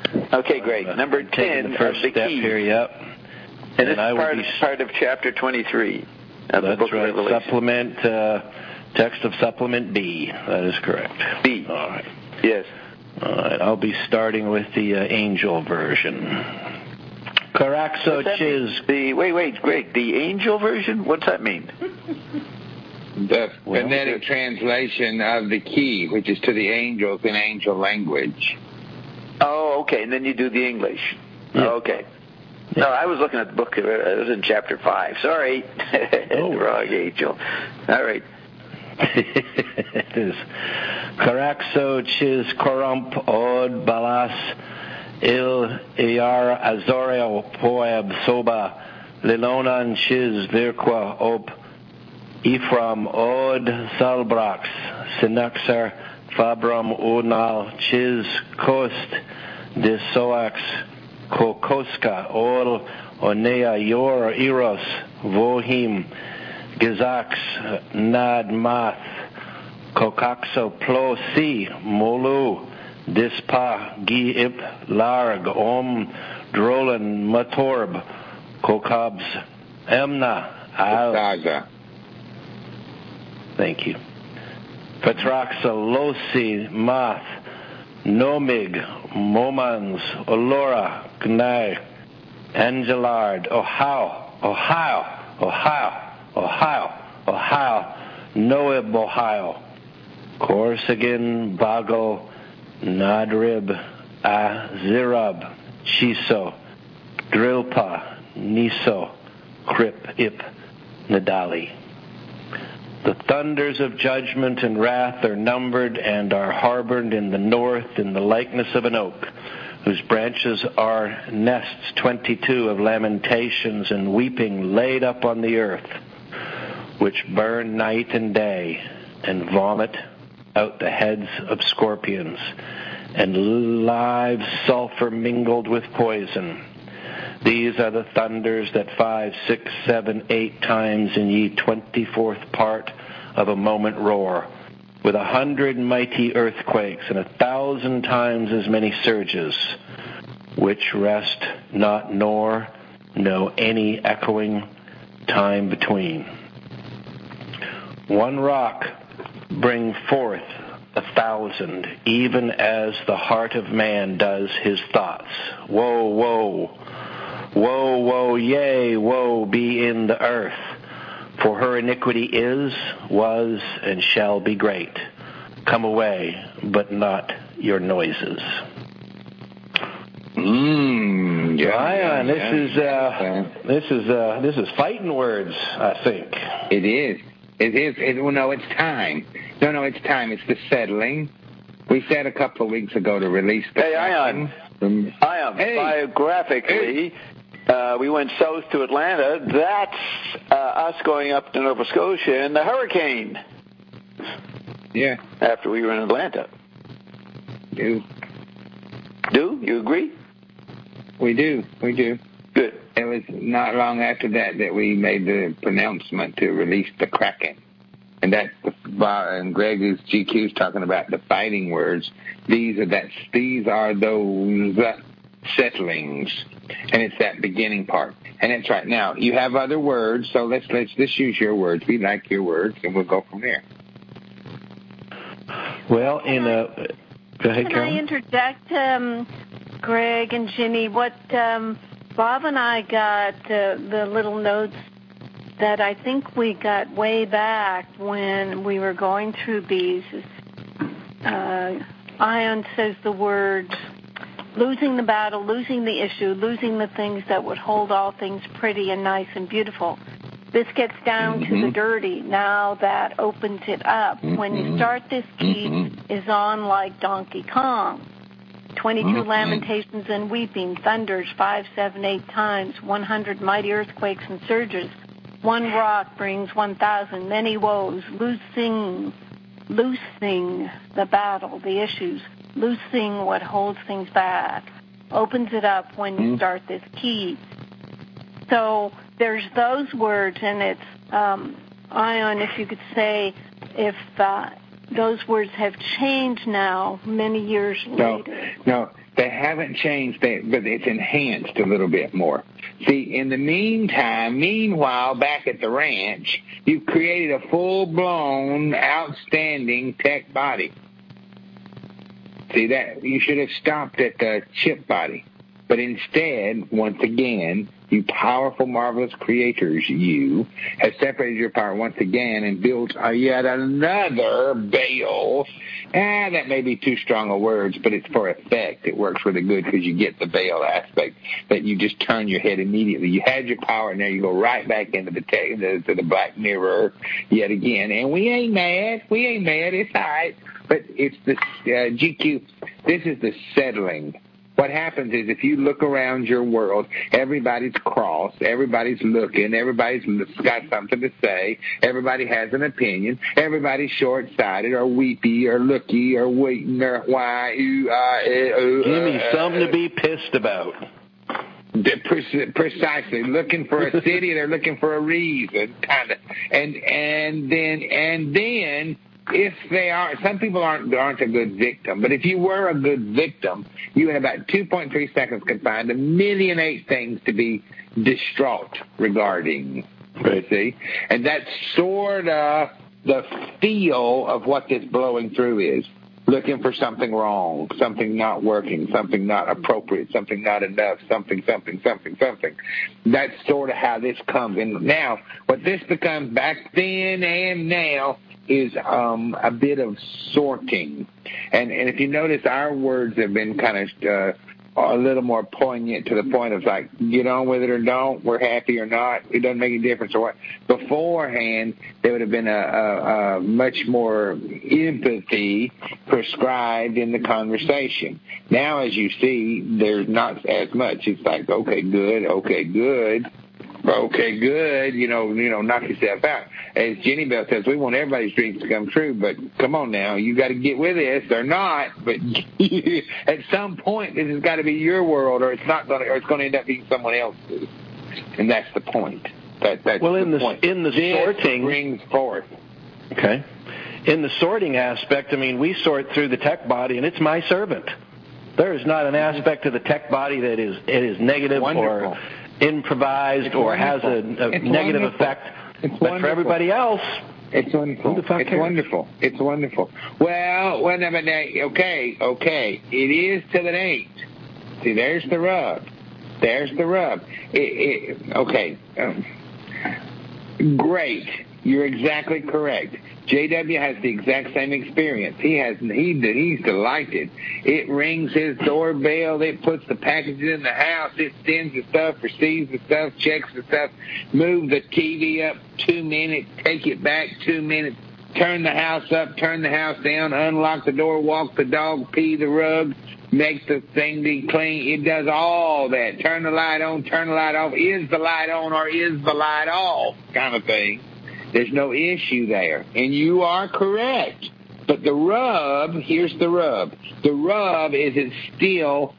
Okay, great. Number 10 the first of the step keys. here, yep. And this is part of chapter 23 of the book of Revelation. Supplement, text of supplement B. That is correct. B. All right. Yes. All right. I'll be starting with the angel version. Karaxo Chiz. Wait, Greg. The angel version? What's that mean? The phonetic translation of the key, which is to the angels in angel language. Oh, okay. And then you do the English. Yeah. Oh, okay. No, I was looking at the book. It was in chapter 5. Sorry. Wrong angel. All right. It is. Karaxo Chiz Korump Od Balas Il Iar Azoreo Poeb Soba Lilonan Chiz Virqua Op Ephraim Od Salbrax Sinaxar Fabram Unal Chiz Kost Disoax Kokoska Ol Onea Yor Eros Vohim Gizax Nad Math Kokaxo Plo Si Molu Dispa Gi Ip Larg Om Drolan Matorb Kokabs Emna Al. Thank you. Petraxa Losi Math Nomig Momans Olora Gnai Angelard Ohio Noeb Ohio Corsigan Bago Nadrib Azirab Shiso Drilpa Niso Krip Ip Nadali. The thunders of judgment and wrath are numbered and are harbored in the north in the likeness of an oak, whose branches are nests 22 of lamentations and weeping laid up on the earth, which burn night and day, and vomit out the heads of scorpions, and live sulfur mingled with poison. These are the thunders that 5, 6, 7, 8 times in ye 24th part of a moment roar, with 100 mighty earthquakes and 1,000 times as many surges, which rest not nor know any echoing time between. One rock bring forth 1,000, even as the heart of man does his thoughts. Woe, woe, woe, woe, yea, woe be in the earth, for her iniquity is, was, and shall be great. Come away, but not your noises. Ion, this is fighting words, I think. It is. No, it's time. No, it's time. It's the settling. We said a couple of weeks ago to release the... Hey, Ion. Biographically, we went south to Atlanta. That's us going up to Nova Scotia in the hurricane. Yeah. After we were in Atlanta. Do? You agree? We do. Good. It was not long after that we made the pronouncement to release the Kraken. And and Greg is GQ's talking about the fighting words. These are those settlings. And it's that beginning part. And it's right now. You have other words, so let's just use your words. We like your words, and we'll go from there. Well, go ahead, Carol. Can I interject, Greg and Jimmy? What Bob and I got the little notes that I think we got way back when we were going through these. Ion says the words, losing the battle, losing the issue, losing the things that would hold all things pretty and nice and beautiful. This gets down to the dirty. Now that opens it up. When you start this key is on like Donkey Kong. 22 lamentations and weeping, thunders 5, 7, 8 times, 100 mighty earthquakes and surges. One rock brings 1,000, many woes, loosing the battle, the issues, loosing what holds things back. Opens it up when you start this key. So there's those words, and it's, Ion, if you could say, if those words have changed now, many years later. No, they haven't changed, but it's enhanced a little bit more. See, in the meanwhile, back at the ranch, you've created a full-blown, outstanding tech body. See, that you should have stopped at the chip body. But instead, once again, you powerful, marvelous creators, you have separated your power once again and built yet another Baal. That may be too strong of words, but it's for effect. It works really good because you get the Baal aspect that you just turn your head immediately. You had your power, and now you go right back into the black mirror yet again. And we ain't mad. It's all right. But it's the GQ. This is the settling. What happens is if you look around your world, everybody's cross, everybody's looking, everybody's got something to say, everybody has an opinion, everybody's short-sighted or weepy or looky or waiting or why. Give me something to be pissed about. Precisely. Looking for a city, they're looking for a reason, kind of. And then if they are, some people aren't a good victim, but if you were a good victim, you in about 2.3 seconds could find 1,000,008 things to be distraught regarding. Right. See? And that's sort of the feel of what this blowing through is. Looking for something wrong, something not working, something not appropriate, something not enough, something. That's sort of how this comes. And now, what this becomes back then and now is a bit of sorting. And if you notice, our words have been kind of a little more poignant to the point of like, get on with it or don't, we're happy or not, it doesn't make any difference or what. Beforehand, there would have been a much more empathy prescribed in the conversation. Now, as you see, there's not as much. It's like, okay, good, knock yourself out. As Jenny Bell says, we want everybody's dreams to come true, but come on now, you got to get with this or not. But at some point, this has got to be your world, or it's not going to, or it's going to end up being someone else's. And that's the point. That's well, the point. In the this sorting brings forth. Okay. In the sorting aspect, I mean, we sort through the tech body, and it's my servant. There is not an aspect of the tech body that is negative Wonderful. or improvised or has a negative effect. But for everybody else, it's wonderful. It's wonderful. Well, okay. It is till it ain't. See, there's the rub. Great. You're exactly correct. JW has the exact same experience. He's delighted. It rings his doorbell. It puts the packages in the house. It sends the stuff, receives the stuff, checks the stuff, move the TV up 2 minutes, take it back 2 minutes, turn the house up, turn the house down, unlock the door, walk the dog, pee the rug, make the thing be clean. It does all that. Turn the light on, turn the light off. Is the light on or is the light off? Kind of thing. There's no issue there. And you are correct. But the rub, here's the rub. The rub is it's still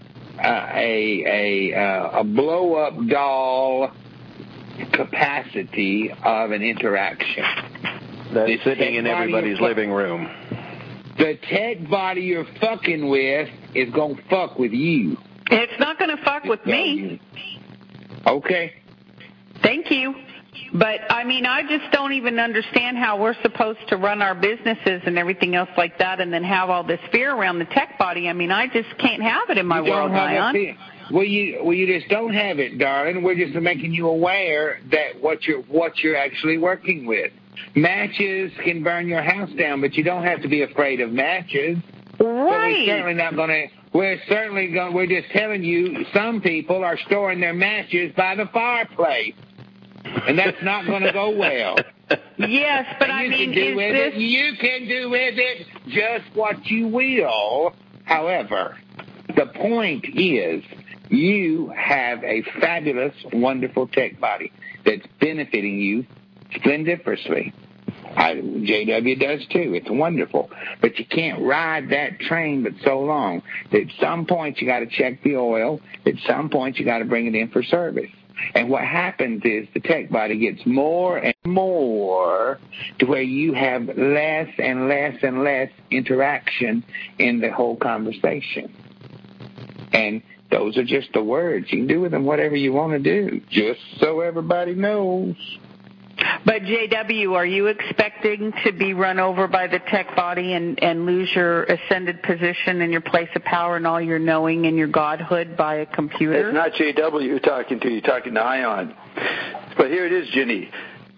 a blow-up doll capacity of an interaction. That's sitting in everybody's living room. The tech body you're fucking with is going to fuck with you. It's not going to fuck with me. Okay. Thank you. But, I mean, I just don't even understand how we're supposed to run our businesses and everything else like that and then have all this fear around the tech body. I mean, I just can't have it in my world, Ion. Well, you just don't have it, darling. We're just making you aware that what you're actually working with. Matches can burn your house down, but you don't have to be afraid of matches. Right. So we're certainly not going to. We're just telling you, some people are storing their matches by the fireplace. And that's not going to go well. Yes, but I mean, you can do with it just what you will. However, the point is you have a fabulous, wonderful tech body that's benefiting you splendiferously. JW does too. It's wonderful. But you can't ride that train but so long. At some point, you got to check the oil. At some point, you got to bring it in for service. And what happens is the tech body gets more and more to where you have less and less and less interaction in the whole conversation. And those are just the words. You can do with them whatever you want to do, just so everybody knows. But, JW, are you expecting to be run over by the tech body and lose your ascended position and your place of power and all your knowing and your godhood by a computer? It's not JW you're talking to. You're talking to Ion. But here it is, Ginny.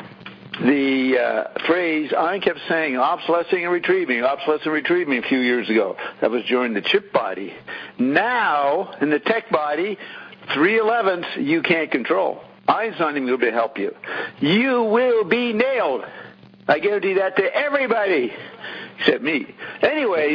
The phrase, Ion kept saying, obsolescing and retrieving a few years ago. That was during the chip body. Now, in the tech body, 3/11 you can't control. I's not even going to help you. You will be nailed. I guarantee that to everybody, except me. Anyways,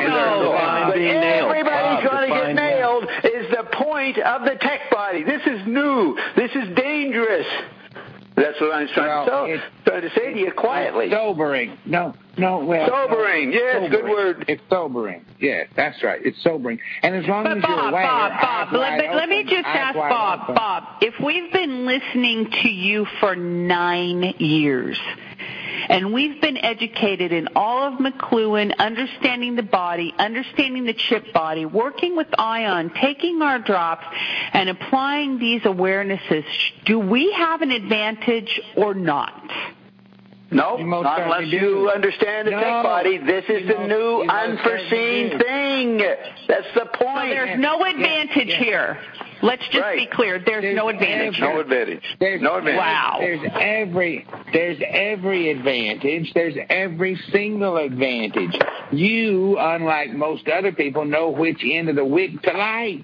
everybody's going to get nailed is the point of the tech body. This is new. This is dangerous. That's what I'm trying to say to you quietly. Sobering. Sobering. Yes, sobering. Good word. It's sobering. Yes, that's right. It's sobering. And as long as you're aware, Bob, let me just ask Bob, if we've been listening to you for 9 years, and we've been educated in all of McLuhan, understanding the body, understanding the chip body, working with Ion, taking our drops, and applying these awarenesses, do we have an advantage or not? No, not unless you understand the tech body. This is the new unforeseen thing. That's the point. So there's no advantage here. Let's just be clear. There's no advantage. No advantage. Wow. There's every advantage. There's every single advantage. You, unlike most other people, know which end of the wick to light.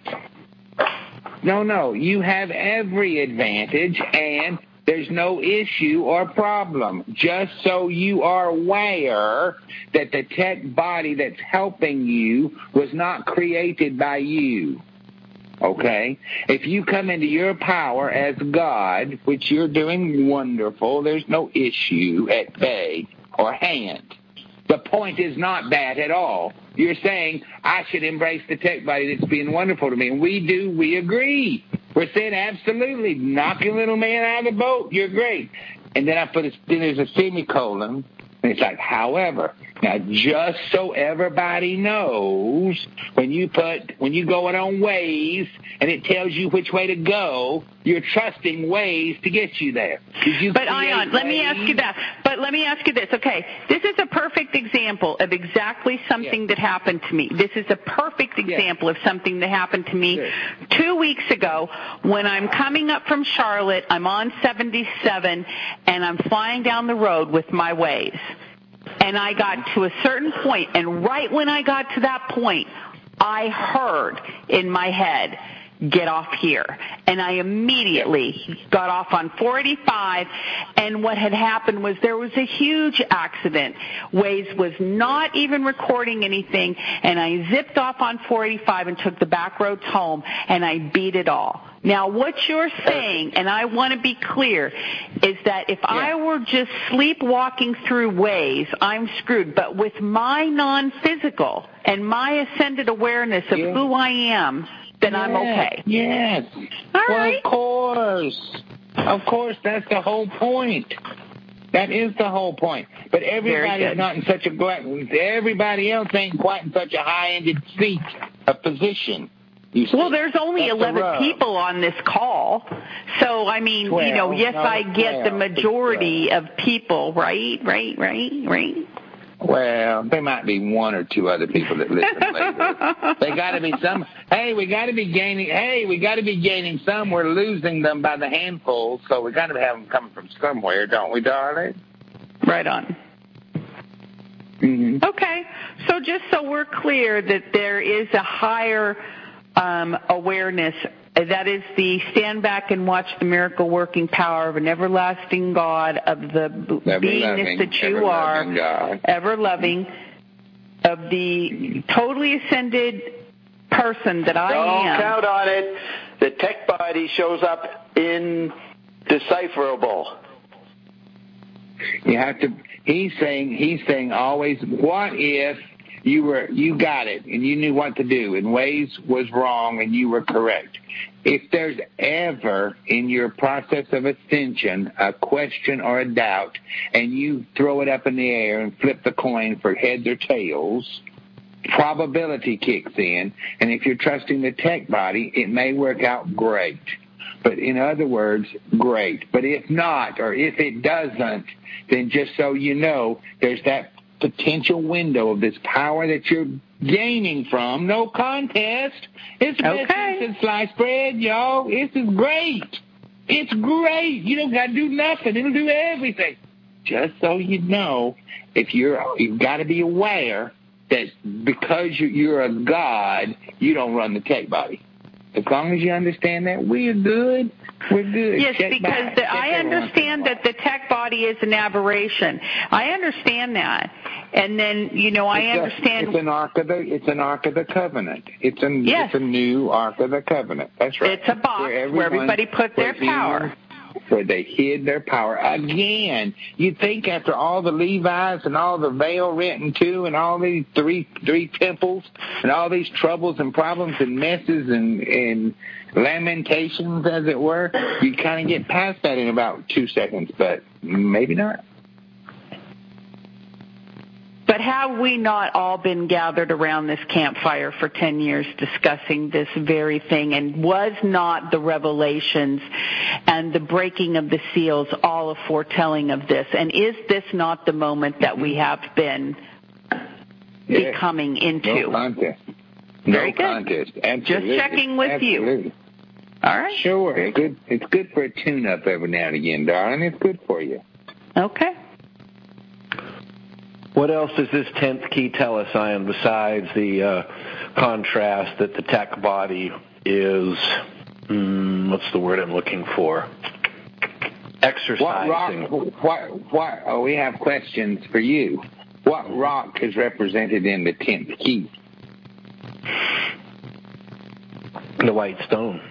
No. You have every advantage, and there's no issue or problem. Just so you are aware that the tech body that's helping you was not created by you. Okay? If you come into your power as God, which you're doing wonderful, there's no issue at bay or hand. The point is not that at all. You're saying, I should embrace the tech body that's being wonderful to me. And we agree. We're saying, absolutely, knock your little man out of the boat. You're great. And then then there's a semicolon, and it's like, however. Now, just so everybody knows, when you go it on Waze and it tells you which way to go, you're trusting Waze to get you there. But Ion, let me ask you that. But let me ask you this. Okay, this is a perfect example of exactly something that happened to me. This is a perfect example of something that happened to me 2 weeks ago when I'm coming up from Charlotte. I'm on 77, and I'm flying down the road with my Waze. And I got to a certain point, and right when I got to that point, I heard in my head, get off here. And I immediately got off on 485, and what had happened was there was a huge accident. Waze was not even recording anything, and I zipped off on 485 and took the back roads home, and I beat it all. Now, what you're saying, and I want to be clear, is that if I were just sleepwalking through Waze, I'm screwed. But with my non-physical and my ascended awareness of who I am, then I'm okay. Yes. All right. Of course, that's the whole point. That is the whole point. But everybody's not in such everybody else ain't quite in such a high-ended seat, a position. Well, there's only 11 people on this call. So, I mean, 12, yes, I get the majority of people, right? Well, there might be one or two other people that listen later. They got to be some. Hey, we got to be gaining some. We're losing them by the handful, so we got to have them coming from somewhere, don't we, darling? Right on. Mm-hmm. Okay, so just so we're clear that there is a higher awareness, that is the stand back and watch the miracle working power of an everlasting God, of the beingness that you are, ever loving, of the totally ascended person that I am. Don't count on it. The tech body shows up indecipherable. You have to. He's saying always. What if You got it, and you knew what to do, and ways was wrong, and you were correct. If there's ever in your process of ascension a question or a doubt, and you throw it up in the air and flip the coin for heads or tails, probability kicks in, and if you're trusting the tech body, it may work out great. But in other words, great. But if not, or if it doesn't, then just so you know, there's that potential window of this power that you're gaining from. No contest. It's business and sliced bread, y'all. This is great. It's great. You don't got to do nothing. It'll do everything. Just so you know, you've got to be aware that because you're a god, you don't run the tech body. As long as you understand that, we're good. We're good. Yes, because I understand that the tech body is an aberration. I understand that. And then, I understand. It's an ark of the covenant. It's a new ark of the covenant. That's right. It's a box where everybody put their power. Where they hid their power. Again, you'd think after all the Levites and all the veil rent too, and all these three temples and all these troubles and problems and messes and lamentations, as it were, you kind of get past that in about 2 seconds, but maybe not. But have we not all been gathered around this campfire for 10 years discussing this very thing? And was not the revelations and the breaking of the seals all a foretelling of this? And is this not the moment that we have been becoming into? No contest. Very no good. Contest. Absolutely. Just checking with you. All right. Sure. It's good for a tune-up every now and again, darling. It's good for you. Okay. What else does this 10th key tell us, Ian, besides the contrast that the tech body is, what's the word I'm looking for? Exercising. We have questions for you. What rock is represented in the 10th key? The white stone.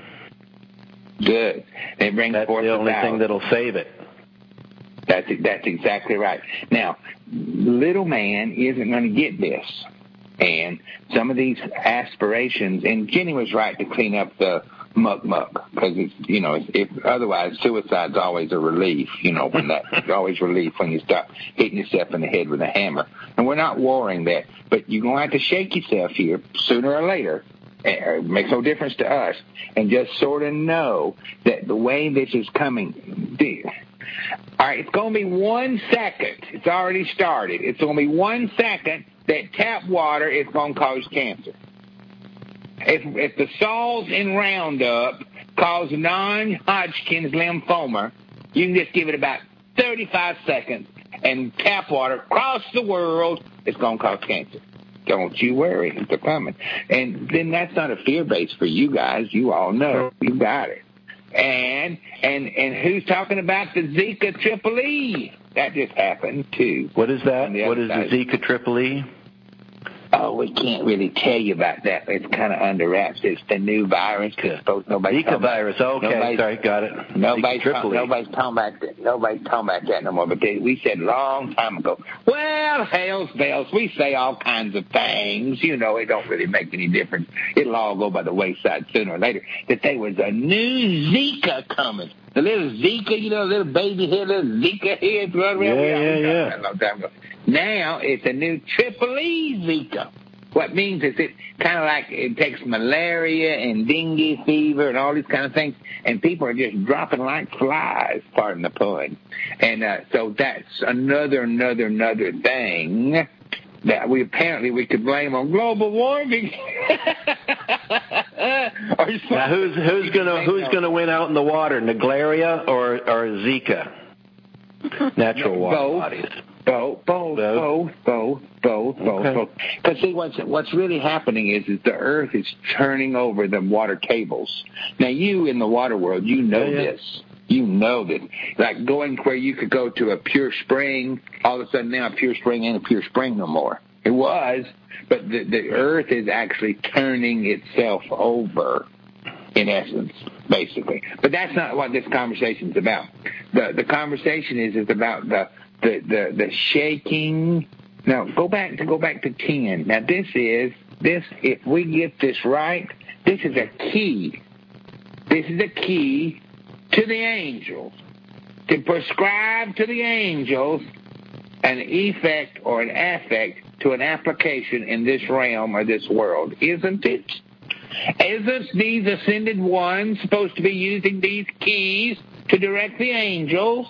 Good. It brings That's forth the only power. thing that'll save it. That's exactly right. Now, little man isn't going to get this. And some of these aspirations, and Jenny was right to clean up the muck, because if otherwise suicide's always a relief, when that's always relief when you stop hitting yourself in the head with a hammer. And we're not warring that, but you're going to have to shake yourself here sooner or later. It makes no difference to us. And just sort of know that the way this is coming, all right, it's going to be 1 second. It's already started. It's going to be 1 second that tap water is going to cause cancer. If the salts in Roundup cause non-Hodgkin's lymphoma, you can just give it about 35 seconds, and tap water across the world is going to cause cancer. Don't you worry, it's coming. And then that's not a fear base for you guys. You all know. You got it. And who's talking about the Zika Triple E? That just happened, too. What is that? What is the Zika Triple E? Oh, we can't really tell you about that. It's kind of under wraps. It's the new virus. Zika virus. Okay, sorry, got it. Nobody's talking about that. Nobody's talking about that no more. But we said a long time ago, well, hell's bells. We say all kinds of things. It don't really make any difference. It'll all go by the wayside sooner or later. That there was a new Zika coming. The little Zika, little baby head, little Zika head running around. Yeah. A long time ago. Now it's a new Triple E Zika. What means is it kind of like it takes malaria and dengue fever and all these kind of things, and people are just dropping like flies, pardon the pun. And so that's another thing that we could blame on global warming. Now who's gonna win out in the water, Naegleria or Zika? Natural water bodies. Both. Because see, what's really happening is the Earth is turning over the water tables. Now, you in the water world, this. You know this. Like going where you could go to a pure spring, all of a sudden now a pure spring ain't a pure spring no more. It was, but the Earth is actually turning itself over, in essence, basically. But that's not what this conversation is about. The conversation is about the shaking Now, go back to 10. Now, if we get this right, this is a key. This is a key to the angels, to prescribe to the angels an effect or an affect to an application in this realm or this world, isn't it? Isn't these ascended ones supposed to be using these keys to direct the angels?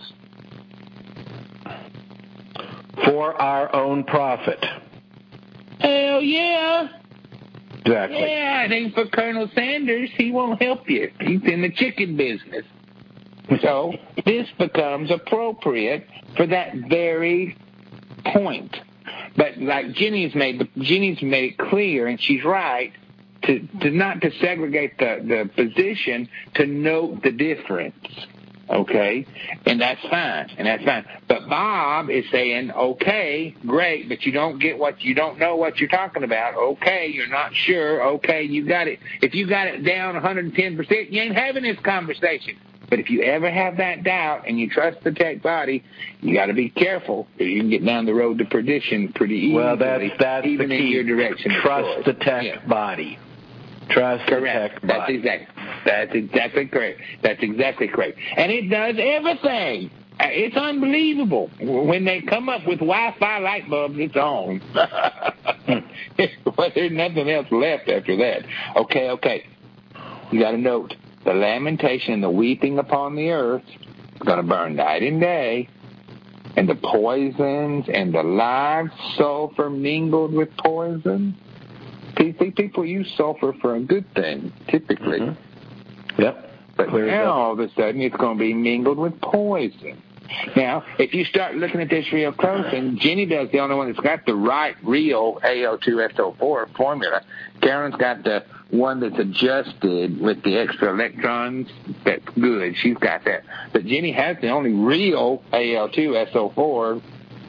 For our own profit. Hell yeah. Exactly. Yeah, I think for Colonel Sanders, he won't help you. He's in the chicken business. So this becomes appropriate for that very point. But like Jenny's made it clear, and she's right, to not to segregate the position, to note the difference. Okay? And that's fine. But Bob is saying, okay, great, but you don't know what you're talking about. Okay, you're not sure. Okay, you got it. If you got it down 110%, you ain't having this conversation. But if you ever have that doubt and you trust the tech body, you got to be careful. You can get down the road to perdition pretty easily. Well, that's even the key. In your direction. Trust the tech body. Trust correct. the tech body. That's exactly correct. And it does everything. It's unbelievable. When they come up with Wi-Fi light bulbs, it's on. Well, there's nothing else left after that. Okay. You got to note, the lamentation and the weeping upon the earth is going to burn night and day. And the poisons and the live sulfur mingled with poison. People use sulfur for a good thing, typically. Mm-hmm. Yep. But now, all of a sudden, it's going to be mingled with poison. Now, if you start looking at this real close, and Jenny does the only one that's got the right, real AO2SO4 formula. Karen's got the one that's adjusted with the extra electrons. That's good. She's got that. But Jenny has the only real AL2SO4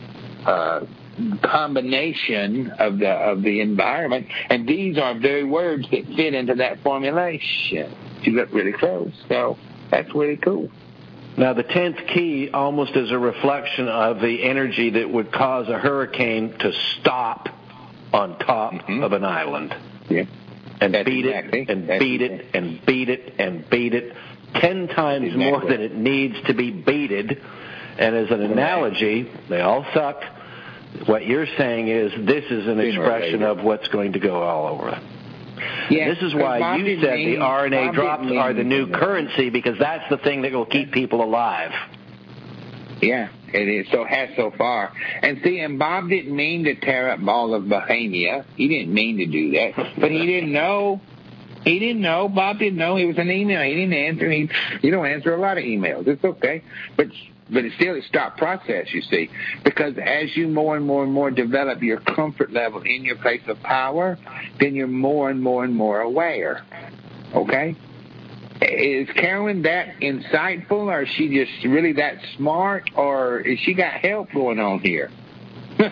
combination of the environment, and these are very words that fit into that formulation. She looked really close, so that's really cool. Now, the 10th key almost is a reflection of the energy that would cause a hurricane to stop on top of an island. Yeah. And beat it, and beat it, and beat it, and beat it 10 times more than it needs to be beated. And as an analogy, they all suck. What you're saying is this is an expression of what's going to go all over. Yeah, this is why you said the RNA drops are the new currency, because that's the thing that will keep people alive. Yeah, it is. So has so far. And see, and Bob didn't mean to tear up all of Bohemia. He didn't mean to do that. But he didn't know. He didn't know. Bob didn't know. He was an email. He didn't answer. You don't answer a lot of emails. It's okay. But it's still a stop process, you see. Because as you more and more develop your comfort level in your place of power, then you're more and more aware. Okay? Is Carolyn that insightful, or is she just really that smart, or is she got help going on here? She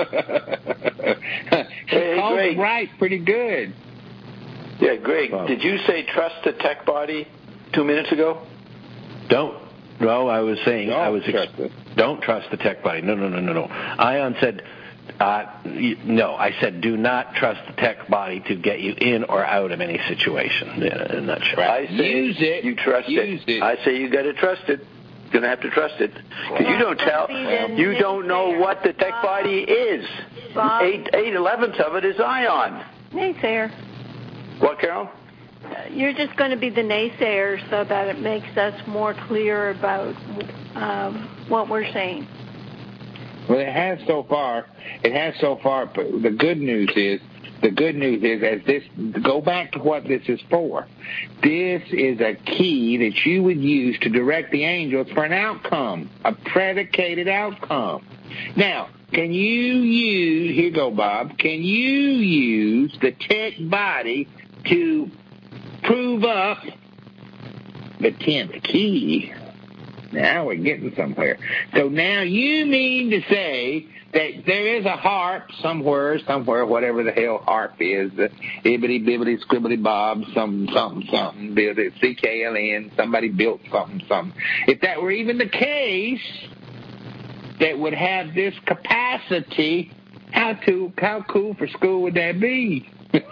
called it right pretty good. Yeah, Greg, did you say trust the tech body 2 minutes ago? No, I was saying don't trust the tech body. No. Ion said no. I said do not trust the tech body to get you in or out of any situation. In a nutshell. I say use it. You trust it. I say you got to trust it. You're going to have to trust it, because you don't know what the tech body is. 8/11 of it is Ion. Naysayer. What, Carol? You're just going to be the naysayer, so that it makes us more clear about what we're saying. Well, it has so far. But the good news is, as this, go back to what this is for. This is a key that you would use to direct the angels for an outcome, a predicated outcome. Now, can you use, here you go, Bob, can you use the tech body to prove up the 10th key? Now we're getting somewhere. So now you mean to say that there is a harp somewhere, whatever the hell harp is, the ibbity bibbity scribbity bob, something, build it, CKLN, somebody built something. If that were even the case, that would have this capacity How cool for school would that be?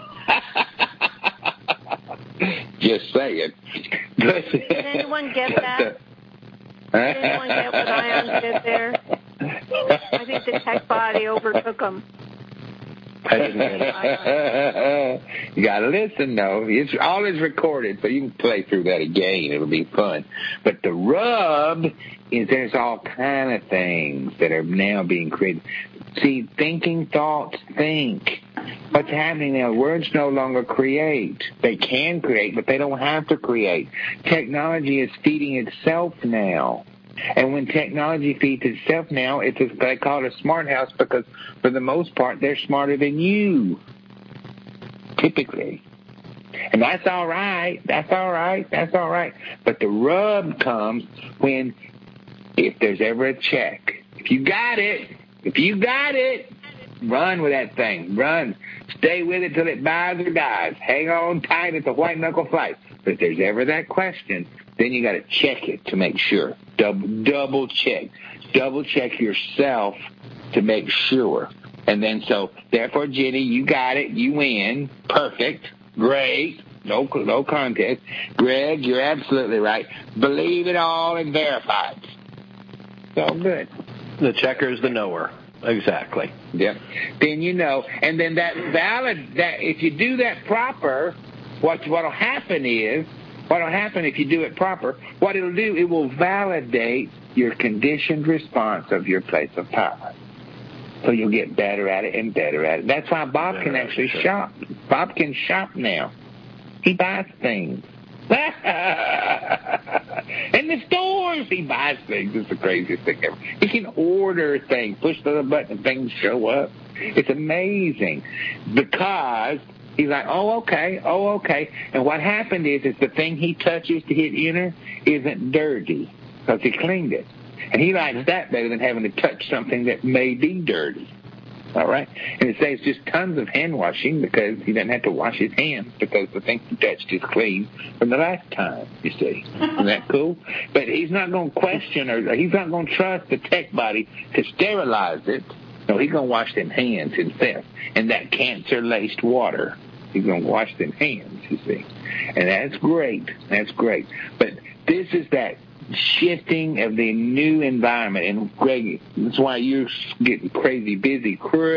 Just saying. Did anyone get that? Did anyone get what Ion did there? I think the tech body overtook them. I didn't get it. You got to listen, though. It's all is recorded, so you can play through that again. It'll be fun. But the rub is there's all kind of things that are now being created. See, thinking thoughts think. What's happening now? Words no longer create. They can create, but they don't have to create. Technology is feeding itself now. And when technology feeds itself now, they call it a smart house because, for the most part, they're smarter than you, typically. And that's all right. That's all right. That's all right. But the rub comes when, if there's ever a check, if you got it, run with that thing. Run. Stay with it till it buys or dies. Hang on tight at the white knuckle fight. But if there's ever that question, then you got to check it to make sure. Double check. Double check yourself to make sure. And then therefore, Jenny, you got it. You win. Perfect. Great. No contest. Greg, you're absolutely right. Believe it all and verify it. So good. The checker is the knower. Exactly. Yep. Then you know. And then that if you do that proper, what'll happen if you do it proper, what it'll do, it will validate your conditioned response of your place of power. So you'll get better at it and better at it. That's why Bob can actually shop. Bob can shop now. He buys things. In the stores, he buys things. It's the craziest thing ever. He can order things, push the button, and things show up. It's amazing because he's like, oh, okay. And what happened is the thing he touches to hit enter isn't dirty because he cleaned it. And he likes that better than having to touch something that may be dirty. All right? And it saves just tons of hand washing because he doesn't have to wash his hands because the thing he touched is clean from the last time, you see. Isn't that cool? But he's not going to question or he's not going to trust the tech body to sterilize it. No, he's going to wash them hands himself. And that cancer-laced water, he's going to wash them hands, you see. And that's great. That's great. But this is that shifting of the new environment. And, Greg, that's why you're getting crazy busy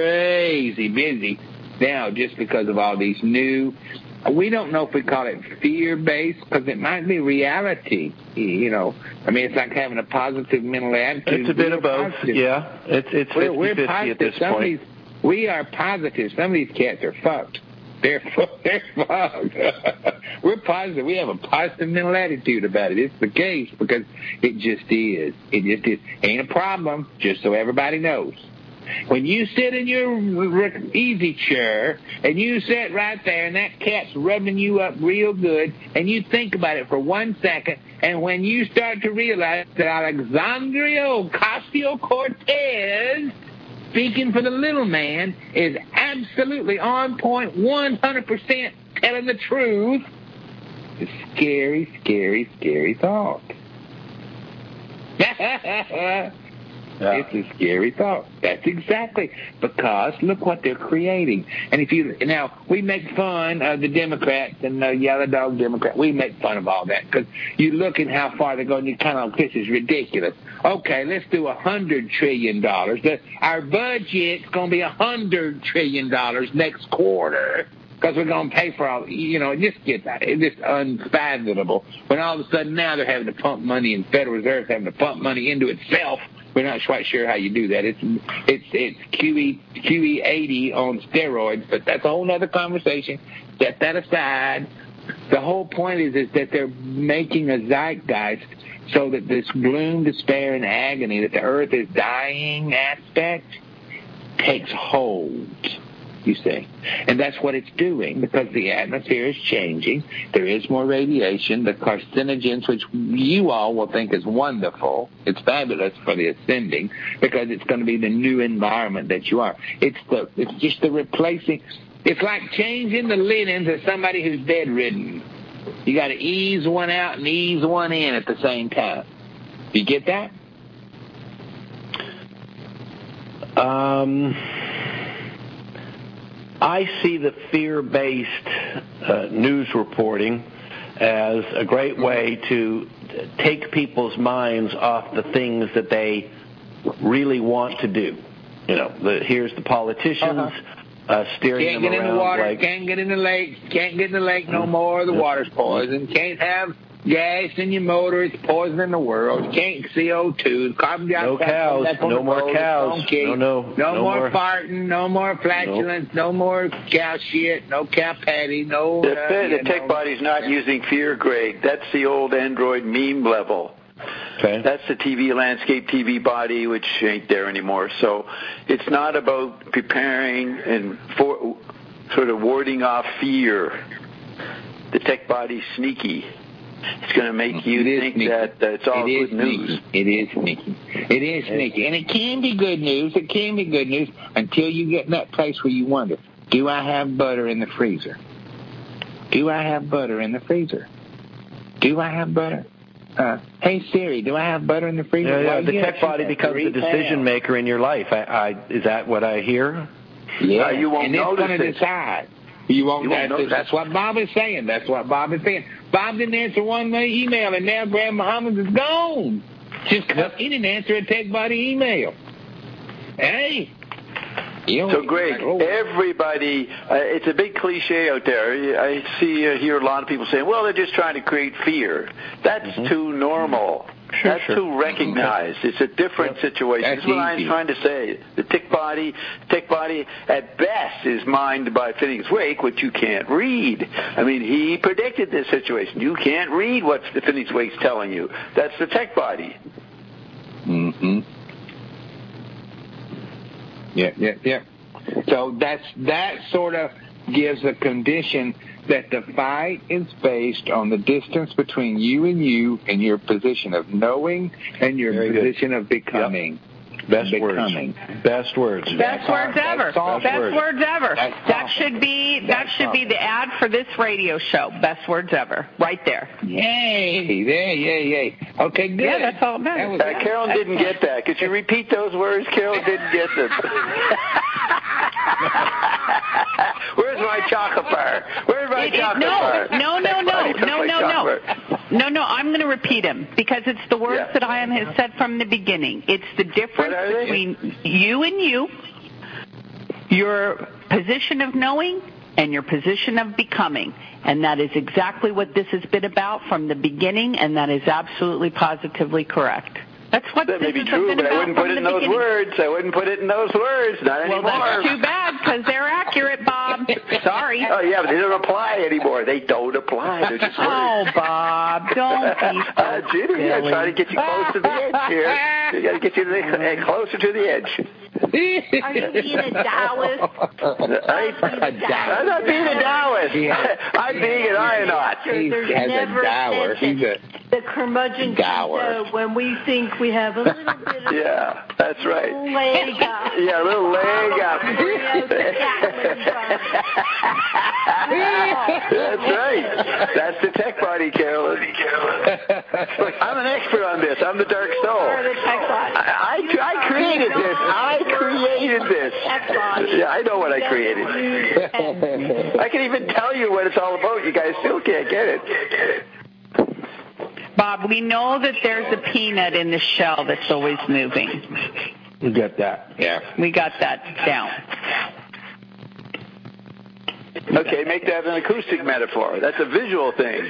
now just because of all these new, we don't know if we call it fear-based because it might be reality, you know. I mean, it's like having a positive mental attitude. It's a bit of both, yeah. It's 50-50 at this point. We are positive. Some of these cats are fucked. They're fucked. We're positive. We have a positive mental attitude about it. It's the case because it just is. It just is. Ain't a problem, just so everybody knows. When you sit in your easy chair and you sit right there and that cat's rubbing you up real good and you think about it for 1 second, and when you start to realize that Alexandria Ocasio-Cortez, speaking for the little man, is absolutely on point, 100% telling the truth, it's scary, scary, scary thought. Yeah. It's a scary thought. That's exactly because look what they're creating. And we make fun of the Democrats and the yellow dog Democrats. We make fun of all that because you look at how far they're going. You kind of, this is ridiculous. Okay, let's do $100 trillion. Our budget's going to be $100 trillion next quarter. Because we're going to pay for all, it just unfathomable. When all of a sudden now they're having to pump money, and Federal Reserve's having to pump money into itself. We're not quite sure how you do that. It's QE80 on steroids, but that's a whole other conversation. Set that aside. The whole point is that they're making a zeitgeist so that this gloom, despair, and agony that the earth is dying aspect takes hold. You see. And that's what it's doing because the atmosphere is changing. There is more radiation. The carcinogens, which you all will think is wonderful, it's fabulous for the ascending because it's going to be the new environment that you are. It's just the replacing. It's like changing the linens of somebody who's bedridden. You got to ease one out and ease one in at the same time. You get that? I see the fear-based news reporting as a great way to take people's minds off the things that they really want to do. Here's the politicians steering them around. Can't get in the water, can't get in the lake, can't get in the lake no more, the water's poison, can't have gas in your motor, it's poisoning the world, can't CO2, carbon dioxide. No cows, no more cows, no more farting, no more flatulence, no more cow shit, no cow patty, no... The tech body's not using fear, Greg. That's the old Android meme level. Okay. That's the TV landscape, TV body, which ain't there anymore. So it's not about preparing and sort of warding off fear. The tech body's sneaky. It's going to make you think sneaky. That it's all good news. It is sneaky. It is sneaky. And it can be good news. It can be good news until you get in that place where you wonder, do I have butter in the freezer? Do I have butter in the freezer? Do I have butter? Hey Siri, do I have butter in the freezer? Yeah, the tech body becomes the decision maker in your life. Is that what I hear? Yeah, you won't and it's going to decide. You won't notice. That's what Bob is saying. Bob didn't answer one email, and now Graham Muhammad is gone. Just because he didn't answer a tech body email. Hey. So, Greg, everybody, it's a big cliche out there. I hear a lot of people saying, well, they're just trying to create fear. That's too normal. That's too recognized. It's a different situation. That's what I'm trying to say. The tech body, at best, is mined by Phineas Wake, which you can't read. I mean, he predicted this situation. You can't read what Phineas Wake's telling you. That's the tech body. Mm-hmm. Yeah. So that sort of gives a condition that the fight is based on the distance between you and your position of knowing and your position of becoming. Yep. Best words ever. Best words ever. That should be the ad for this radio show. Best words ever. Right there. Yay. Okay, good. Yeah, that's all it matters. Carolyn didn't get that. Could you repeat those words? Carolyn didn't get them. Where's my chocolate bar? Where's my chocolate bar? No, I'm going to repeat them because it's the words that Ian has said from the beginning. It's the difference between you and you, your position of knowing and your position of becoming. And that is exactly what this has been about from the beginning, and that is absolutely positively correct. That's what that this may be has true, been but about I wouldn't put it in those beginning. words. I wouldn't put it in those words. Not anymore. Well, that's too bad because they're accurate, Bob. Sorry. Oh, yeah, but they don't apply anymore. They don't apply. They're just words. Oh, Bob, don't be so Ginny, I'm trying to get you close to the edge here. You got to get you closer to the edge. Are you being a Taoist? I'm not being a Taoist. I'm being an Ionaut. He's a dower. The curmudgeon show when we think we have a little bit of that's right. leg up. Yeah, a little leg up. That's right. That's the tech body, Carolyn. Look, I'm an expert on this. I'm the dark soul. I created this. Yeah, I know what I created. I can even tell you what it's all about. You guys still can't get it. Bob, we know that there's a peanut in the shell that's always moving. We got that. Yeah. We got that down. Okay, make that an acoustic metaphor. That's a visual thing.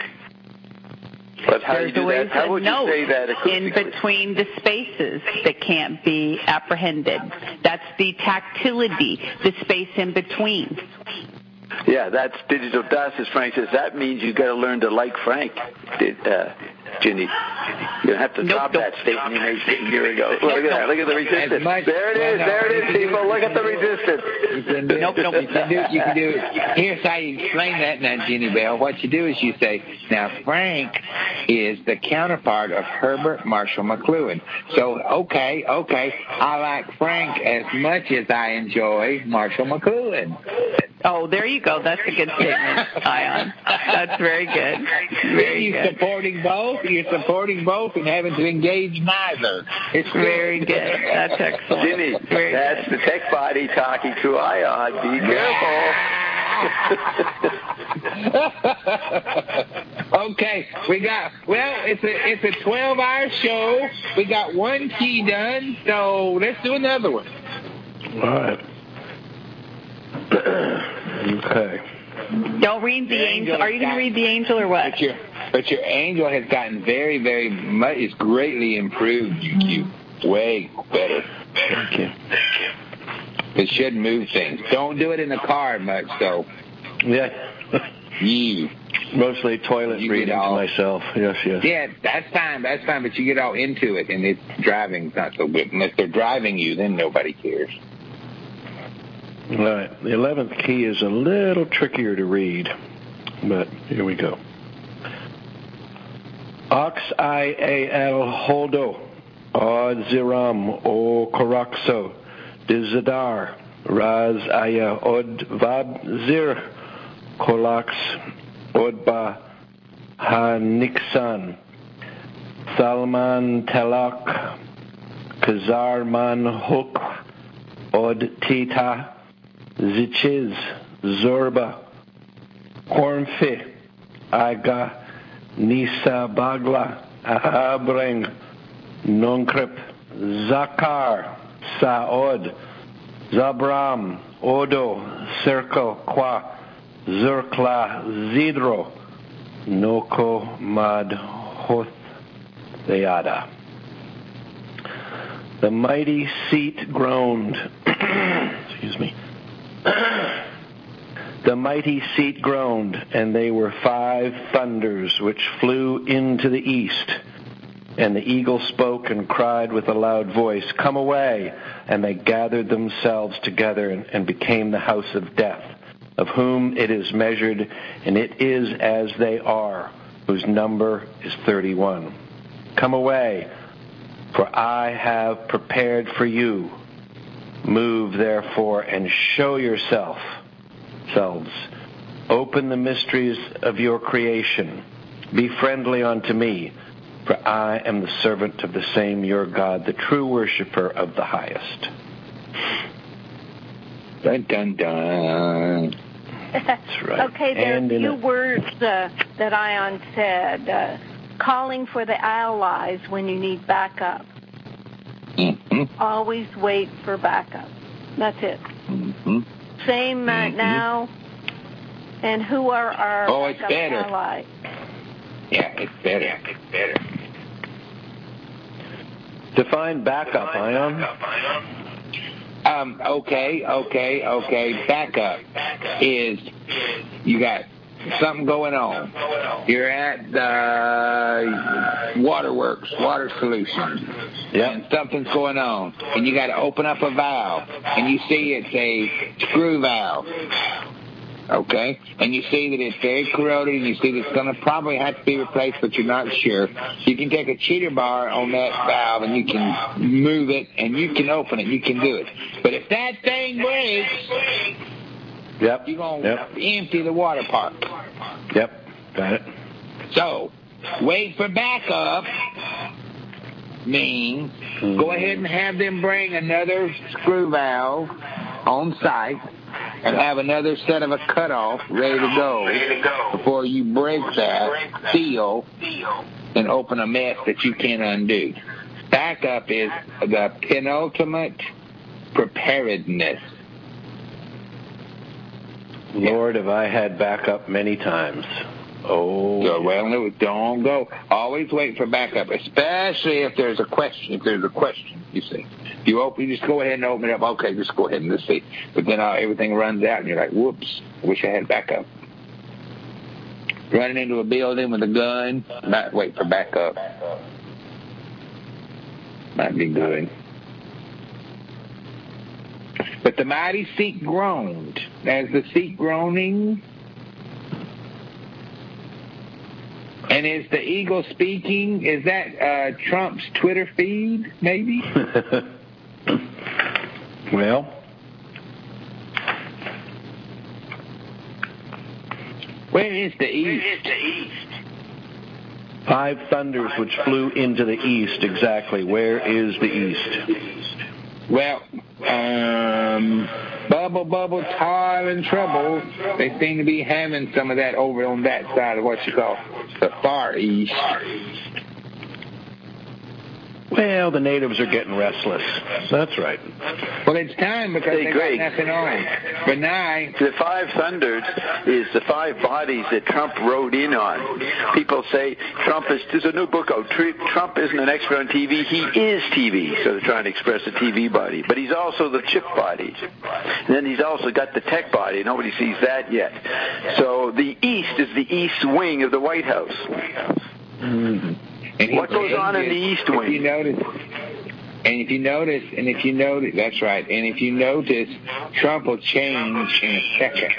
But how do you do that? How would you say that acoustically? In between the spaces that can't be apprehended. That's the tactility, the space in between. Yeah, that's digital dust, as Frank says. That means you've got to learn to like Frank, Ginny. You have to drop that statement you made a year ago. Look at that. Look at the resistance. There it is, people. Look at the resistance. You can do it. Here's how you explain that now, Ginny Bell. What you do is you say, now, Frank is the counterpart of Herbert Marshall McLuhan. So, okay, I like Frank as much as I enjoy Marshall McLuhan. Oh, there you go. That's a good statement, Ion. That's very good. Very You're good. supporting both. You're supporting both and having to engage neither. It's Very good. That's excellent. Jimmy, Very that's good. the tech body talking to Ion. Be careful. Okay, it's a 12-hour show. We got one key done, so let's do another one. All right. Okay. Don't read the angel. Are you going to read the angel or what? But your angel has gotten very, very much. It's greatly improved. You way better. Thank you. It should move things. Don't do it in the car much, though. Yeah. You. Mostly toilet You reading get to all- myself. Yes, yes. Yeah, that's fine. But you get all into it, and it's driving's not so good. Unless they're driving you, then nobody cares. All right. The 11th key is a little trickier to read, but here we go. Ox I-A-L Holdo, Od Ziram O Koraxo, Dizadar, Raz Aya Od Vad Zir, Kolax Odba Ha-Niksan, Salman Telak, Kazarman Huk, Od Tita, Zichiz, Zorba, Hornfi, Aga, Nisa Bagla, Ahabreng, Nonkrip, Zakar, Saod, Zabram, Odo, Circle, Kwa, Zerkla, Zidro, Noko, Mad, Hoth, Theada. The mighty seat groaned. Excuse me. The mighty seat groaned, and they were 5 thunders which flew into the east. And the eagle spoke and cried with a loud voice, "Come away!" And they gathered themselves together and became the house of death, of whom it is measured, and it is as they are, whose number is 31. Come away, for I have prepared for you. Move, therefore, and show yourselves. Open the mysteries of your creation. Be friendly unto me, for I am the servant of the same your God, the true worshiper of the highest. Dun, dun, dun. That's right. Okay, there are And a in few it- words that Ion said. Calling for the allies when you need backup. Mm-hmm. Always wait for backup. That's it. Mm-hmm. Same now. And who are our Oh, it's backup better. allies? Yeah, it's better. Define backup, Ion. Okay. Backup is you got something going on. You're at Waterworks, Water Solutions. Yep. And something's going on. And you got to open up a valve. And you see it's a screw valve. Okay? And you see that it's very corroded, and you see that it's going to probably have to be replaced, but you're not sure. You can take a cheater bar on that valve, and you can move it, and you can open it. You can do it. But if that thing breaks, Yep. you're going to empty the water park. Yep. Got it. So, wait for backup means go ahead and have them bring another screw valve on site and have another set of a cutoff ready to go before you break that seal and open a mess that you can't undo. Backup is the penultimate preparedness. Lord, have I had backup many times. Oh. So, well, no, don't go. Always wait for backup, especially if there's a question. You see. You just go ahead and open it up. Okay, just go ahead and let's see. But then everything runs out, and you're like, whoops, I wish I had backup. Running into a building with a gun, might wait for backup. Might be good. But the mighty seat groaned. As the seat groaning. And is the eagle speaking? Is that Trump's Twitter feed, maybe? Well, Where is the east? 5 thunders which flew into the east, exactly. Where is the east? Well, Bubble, Toil, and Trouble, they seem to be having some of that over on that side of what you call the far east. Well, the natives are getting restless. That's right. Well, it's time because they Greg, got nothing on. But now, the 5 thunders is the 5 bodies that Trump rode in on. People say there's a new book out. Trump isn't an expert on TV. He is TV. So they're trying to express a TV body. But he's also the chip body. And then he's also got the tech body. Nobody sees that yet. So the East is the East wing of the White House. Mm-hmm. What goes on in the East Wing? If you notice, that's right. And if you notice, Trump will change in a second.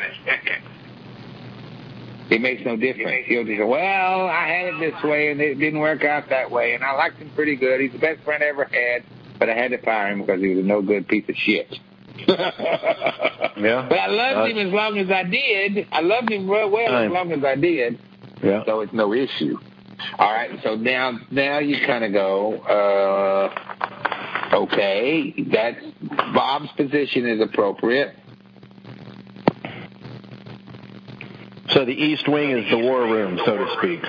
It makes no difference. He'll just go, well, I had it this way, and it didn't work out that way, and I liked him pretty good. He's the best friend I ever had, but I had to fire him because he was a no-good piece of shit. Yeah. But I loved him as long as I did. I loved him real well as long as I did. Yeah. So it's no issue. All right, so now you kind of go, okay, that's Bob's position is appropriate. So the East Wing is the war room, so to speak.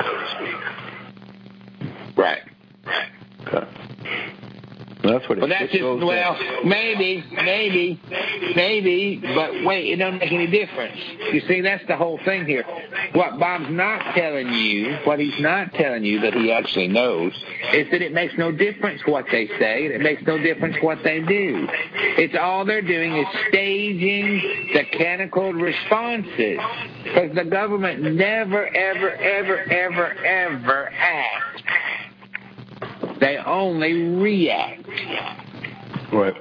Right. Okay. That's what it is. Well, that's just, maybe, but wait, it doesn't make any difference. You see, that's the whole thing here. What Bob's not telling you, what he's not telling you that he actually knows, is that it makes no difference what they say, and it makes no difference what they do. It's all they're doing is staging the mechanical responses, because the government never, ever acts. They only react. Right.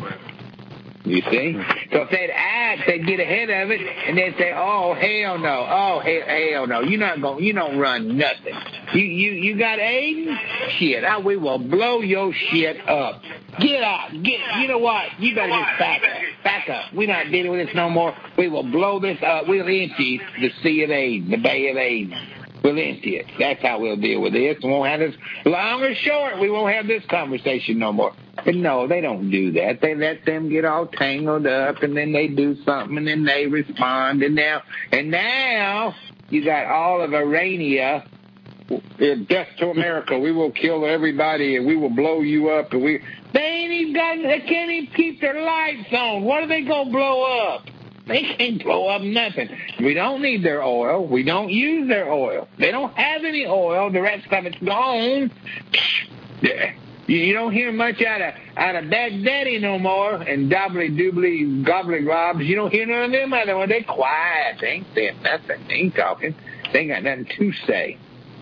You see? So if they'd act, they'd get ahead of it, and they'd say, "Oh hell no! Oh hell no! You don't run nothing. You got Aiden? Shit! We will blow your shit up. Get out! You know what? You better just back up. We're not dealing with this no more. We will blow this up. We'll empty the Sea of Aden, the Bay of Aden. We'll empty it. That's how we'll deal with this. We won't have this long or short. We won't have this conversation no more." But no, they don't do that. They let them get all tangled up, and then they do something, and then they respond. And now you got all of Irania. Death to America. We will kill everybody, and we will blow you up. And they can't even keep their lights on. What are they gonna blow up? They can't blow up nothing. We don't need their oil. We don't use their oil. They don't have any oil. The rest of it's gone. Yeah. You don't hear much out of Baghdadi no more, and doubly gobbly grobs. You don't hear none of them either. They're quiet. They ain't saying nothing. They ain't talking. They ain't got nothing to say.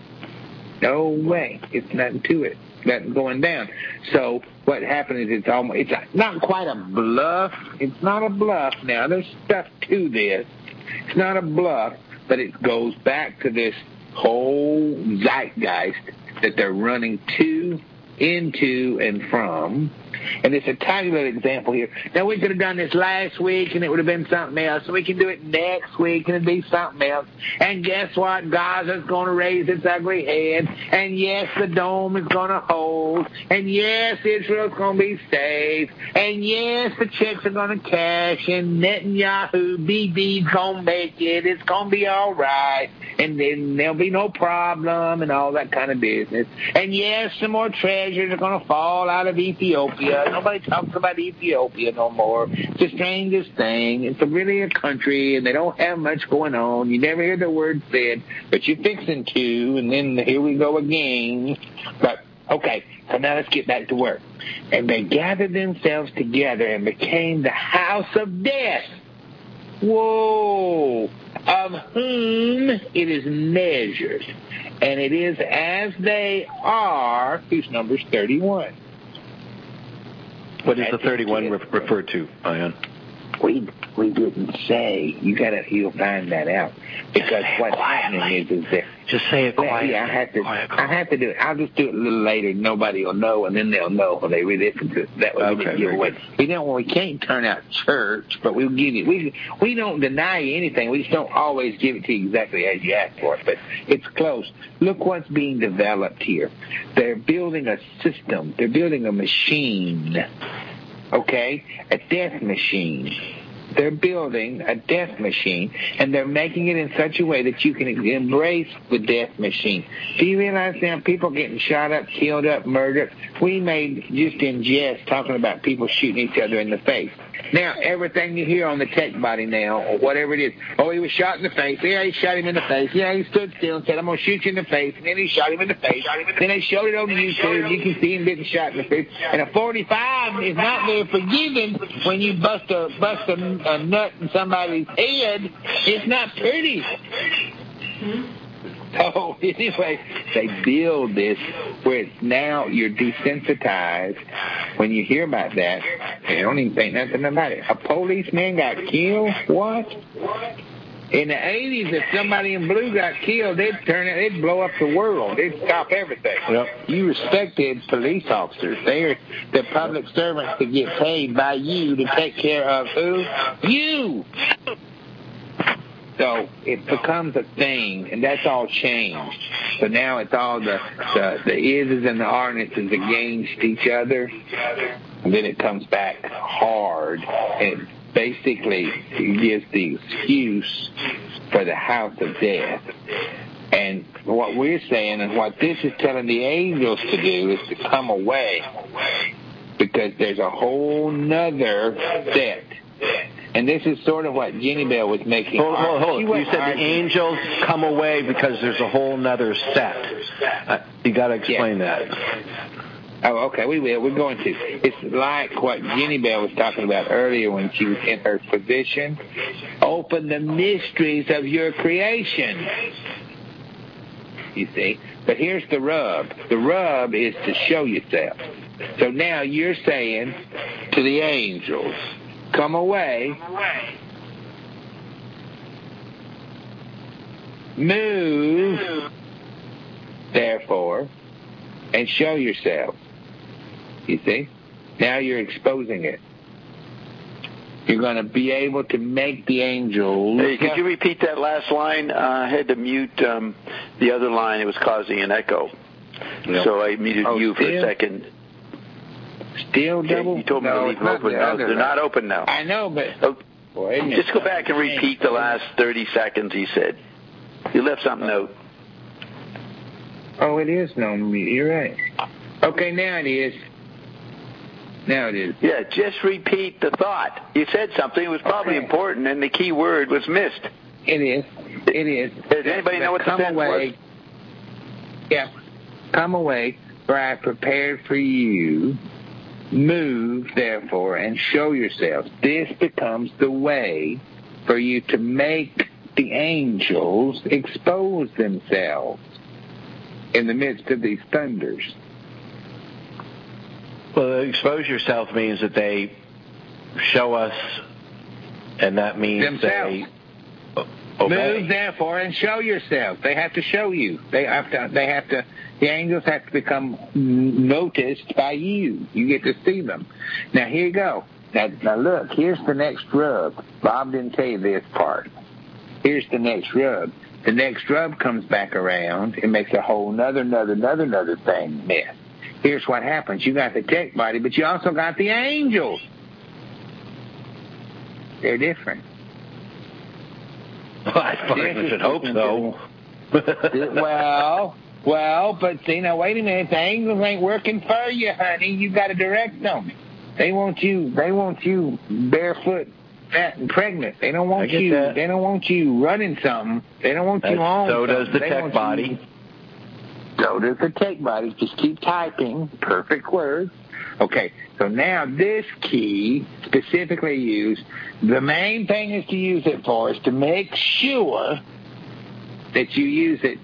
No way. It's nothing to it. Nothing going down. So what happened is it's not quite a bluff. It's not a bluff now. There's stuff to this. It's not a bluff, but it goes back to this whole zeitgeist that they're running to, into, and from. And it's a tiny little example here. Now, we could have done this last week, and it would have been something else. So we can do it next week, and it'd be something else. And guess what? Gaza's going to raise its ugly head. And, yes, the dome is going to hold. And, yes, Israel's going to be safe. And, yes, the checks are going to cash. And Netanyahu, BB's going to make it. It's going to be all right. And then there'll be no problem and all that kind of business. And, yes, some more treasures are going to fall out of Ethiopia. Nobody talks about Ethiopia no more. It's the strangest thing. It's really a country, and they don't have much going on. You never hear the word said, but you're fixing to, and then here we go again. But, okay, so now let's get back to work. And they gathered themselves together and became the house of death. Whoa! Of whom it is measured. And it is as they are, whose number's 31. What does the 31 refer to, Ion? we didn't say. You'll find that out. Because what's happening is that... Just say it quietly. Yeah, I have to do it. I'll just do it a little later. Nobody will know, and then they'll know when they re-listen to it. That way we didn't give away. We can't turn out church, but we'll give you... We don't deny you anything. We just don't always give it to you exactly as you ask for it, but it's close. Look what's being developed here. They're building a system. They're building a machine, okay? A death machine. They're building a death machine, and they're making it in such a way that you can embrace the death machine. Do you realize now people getting shot up, killed up, murdered? We made, just in jest, talking about people shooting each other in the face. Now, everything you hear on the tech body now, or whatever it is, oh, he was shot in the face. Yeah, he shot him in the face. Yeah, he stood still and said, I'm going to shoot you in the face. And then he shot him in the face. Then they showed it on YouTube. You can see him getting shot in the face. And a 45 is not very forgiving when you bust a nut in somebody's head. It's not pretty. So anyway, they build this where it's now you're desensitized. When you hear about that, they don't even think nothing about it. A policeman got killed? What? In the 80s, if somebody in blue got killed, they'd blow up the world. They'd stop everything. Yep. You respected police officers. They're the public servants that get paid by you to take care of who? You! So it becomes a thing, and that's all changed. So now it's all the ises and the aren'ts against each other, and then it comes back hard, and basically it gives the excuse for the house of death. And what we're saying and what this is telling the angels to do is to come away, because there's a whole nother set. And this is sort of what Jenny Bell was making. Hold on. You said the angels come away because there's a whole nother set. You got to explain that. Oh, okay, we will. We're going to. It's like what Jenny Bell was talking about earlier when she was in her position. Open the mysteries of your creation. You see? But here's the rub. The rub is to show yourself. So now you're saying to the angels, come away, move, therefore, and show yourself. You see? Now you're exposing it. You're going to be able to make the angels... Hey, could you repeat that last line? I had to mute the other line. It was causing an echo. Yep. So I muted you for a second. Still double? You told me to leave them open. No, they're not open now. I know, but... Just go back and repeat the last 30 seconds, he said. You left something out. Oh, it is no mute. You're right. Okay, now it is. Now it is. Yeah, just repeat the thought. You said something. It was probably important, and the key word was missed. It is. It is. Does anybody know what the sentence was? Yeah. Come away, for I prepared for you. Move, therefore, and show yourselves. This becomes the way for you to make the angels expose themselves in the midst of these thunders. Well, expose yourself means that they show us, and that means themselves. They obey. Move, therefore, and show yourself. They have to show you. The angels have to become noticed by you. You get to see them. Now, here you go. Now look, here's the next rub. Bob didn't tell you this part. Here's the next rub. The next rub comes back around and makes a whole another thing mess. Here's what happens. You got the tech body, but you also got the angels. They're different. Well, I should hope so. Well, but see, now wait a minute. The angels ain't working for you, honey. You got to direct them. They want you barefoot, fat, and pregnant. They don't want you. That. They don't want you running something. They don't want you on. So does the tech body. So does the tech body. Just keep typing. Perfect words. Okay, so now this key specifically used, the main thing is to use it for is to make sure that you use it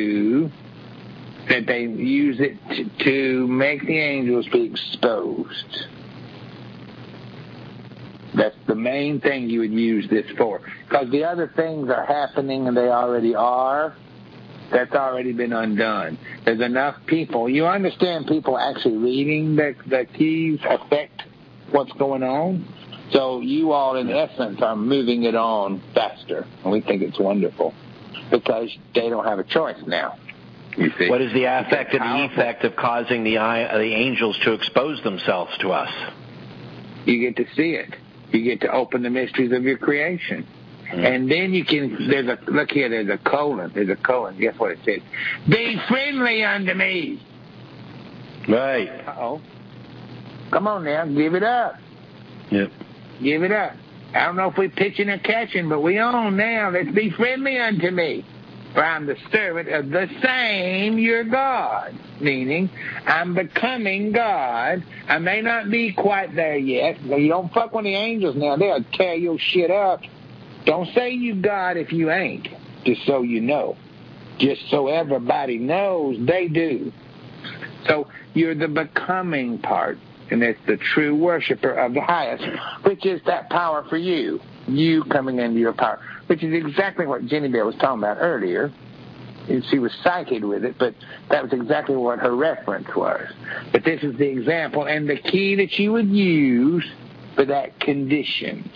that they use it to make the angels be exposed. That's the main thing you would use this for. Because the other things are happening, and they already are. That's already been undone. There's enough people. You understand people actually reading the keys affect what's going on? So you all, in essence, are moving it on faster. And we think it's wonderful because they don't have a choice now. You see? What is the affect and the effect of causing the angels to expose themselves to us? You get to see it. You get to open the mysteries of your creation. And then you can, look here, there's a colon. Guess what it says? Be friendly unto me. Right. Uh-oh. Come on now, give it up. Yep. Give it up. I don't know if we're pitching or catching, but we on now. Let's be friendly unto me. For I'm the servant of the same your God. Meaning, I'm becoming God. I may not be quite there yet. You don't fuck with the angels now. They'll tear your shit up. Don't say you God if you ain't, just so you know. Just so everybody knows they do. So you're the becoming part, and it's the true worshiper of the highest, which is that power for you. You coming into your power, which is exactly what Jenny Bear was talking about earlier. She was cited with it, but that was exactly what her reference was. But this is the example and the key that you would use for that condition.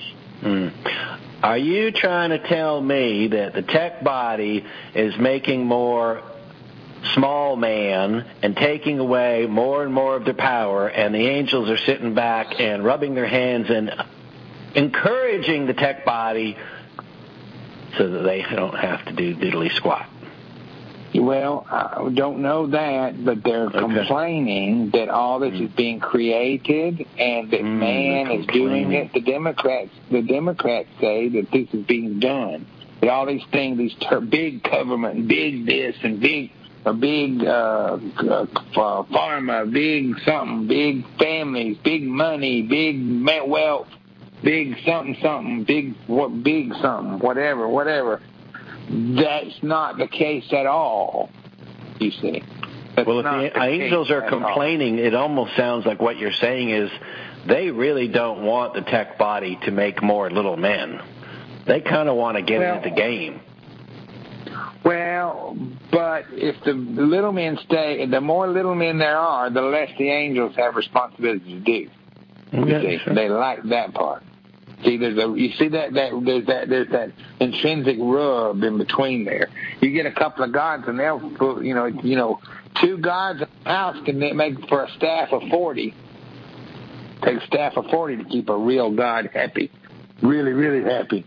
Are you trying to tell me that the tech body is making more small man and taking away more and more of their power, and the angels are sitting back and rubbing their hands and encouraging the tech body so that they don't have to do diddly squat? Well, I don't know that, but they're complaining that all this is being created and that man is doing it. The Democrats say that this is being done. That all these things, big government, big this and big pharma, big something, big families, big money, big wealth, big something, big something, whatever. That's not the case at all, you see. Well, if the angels are complaining, it almost sounds like what you're saying is they really don't want the tech body to make more little men. They kind of want to get into the game. Well, but if the little men stay, the more little men there are, the less the angels have responsibility to do. You see, sure. They like that part. See, there's that intrinsic rub in between there. You get a couple of gods, and they'll put, two gods in a house can make for a staff of 40. Take a staff of 40 to keep a real god happy, really, really happy.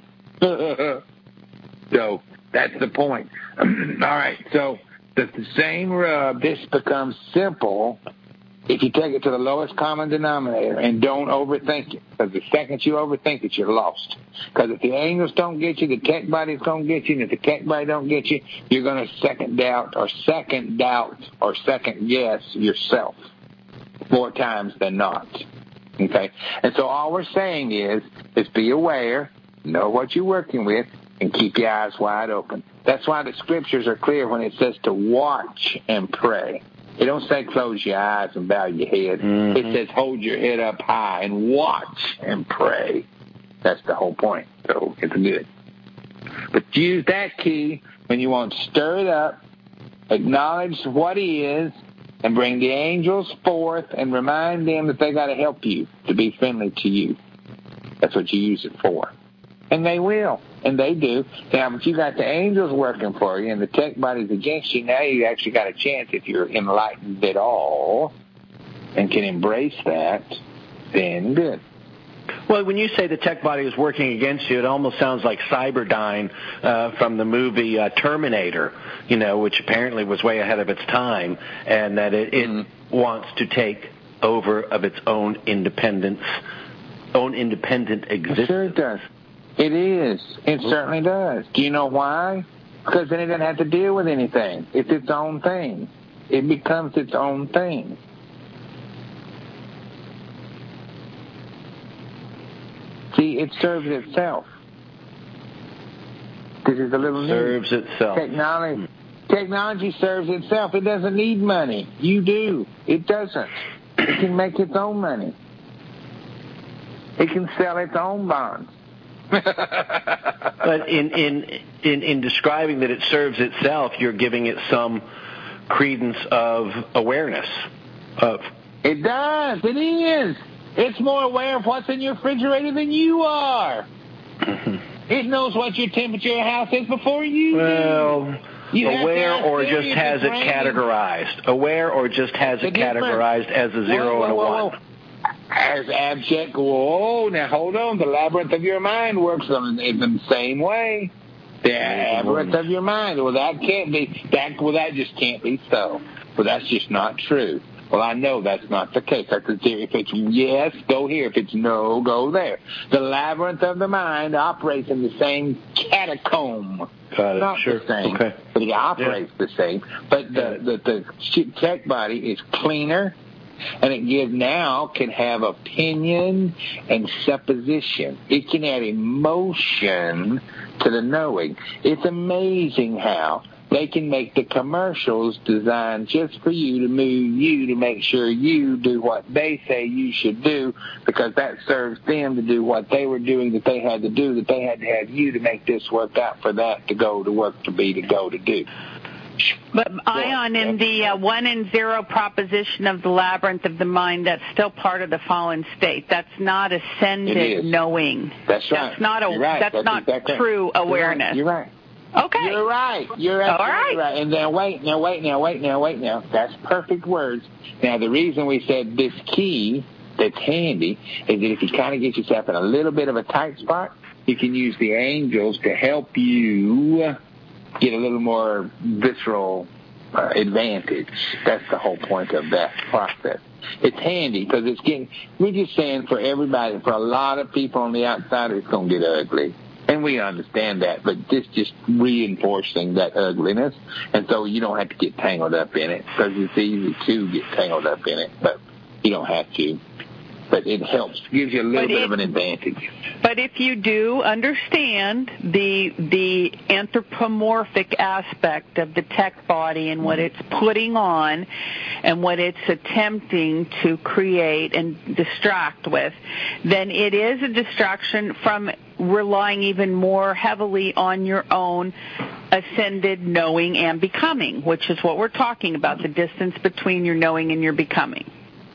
So that's the point. All right, so the same rub. This becomes simple if you take it to the lowest common denominator and don't overthink it. Because the second you overthink it, you're lost. Because if the angels don't get you, the tech body's going to get you. And if the tech body don't get you, you're going to second doubt or second guess yourself more times than not. Okay? And so all we're saying is be aware, know what you're working with, and keep your eyes wide open. That's why the scriptures are clear when it says to watch and pray. It don't say close your eyes and bow your head. Mm-hmm. It says hold your head up high and watch and pray. That's the whole point. So it's good. But use that key when you want to stir it up, acknowledge what he is, and bring the angels forth and remind them that they got to help you to be friendly to you. That's what you use it for. And they will. And they do. Now, but you got the angels working for you and the tech body's against you. Now you actually got a chance if you're enlightened at all and can embrace that, then good. Well, when you say the tech body is working against you, it almost sounds like Cyberdyne from the movie Terminator, which apparently was way ahead of its time, and that it wants to take over of its own independent existence. Sure it does. It is. It certainly does. Do you know why? Because then it doesn't have to deal with anything. It's its own thing. It becomes its own thing. See, it serves itself. This is a little new. Serves itself. Technology serves itself. It doesn't need money. You do. It doesn't. It can make its own money. It can sell its own bonds. But in describing that it serves itself, you're giving it some credence of awareness. It does. It is. It's more aware of what's in your refrigerator than you are. It knows what your temperature of your house is before you do. Well, aware or just has it categorized? Aware or just has it categorized as a 0 and a 1? As abject. Whoa, now hold on. The labyrinth of your mind works in the same way. The labyrinth of your mind. Well, that can't be. That just can't be so. Well, that's just not true. Well, I know that's not the case. That's the theory. If it's yes, go here. If it's no, go there. The labyrinth of the mind operates in the same catacomb. Got it. Not Sure. the same, okay. but it operates the same. But the tech body is cleaner, and it can have opinion and supposition. It can add emotion to the knowing. It's amazing how they can make the commercials designed just for you to move you to make sure you do what they say you should do, because that serves them to do what they were doing that they had to do, that they had to have you to make this work out for that to go to work to be to go to do. But Ion, in the 1 and 0 proposition of the labyrinth of the mind, that's still part of the fallen state. That's not ascended knowing. That's right. That's not That's not exactly true awareness. You're right. Okay. You're right. You're absolutely right. And then wait now. That's perfect words. Now, the reason we said this key that's handy is that if you kind of get yourself in a little bit of a tight spot, you can use the angels to help you get a little more visceral advantage. That's the whole point of that process. It's handy because we're just saying for everybody, for a lot of people on the outside, it's going to get ugly. And we understand that, but this just reinforcing that ugliness. And so you don't have to get tangled up in it, because it's easy to get tangled up in it, but you don't have to. But it helps, gives you a little bit of an advantage. But if you do understand the anthropomorphic aspect of the tech body and what it's putting on and what it's attempting to create and distract with, then it is a distraction from relying even more heavily on your own ascended knowing and becoming, which is what we're talking about, the distance between your knowing and your becoming.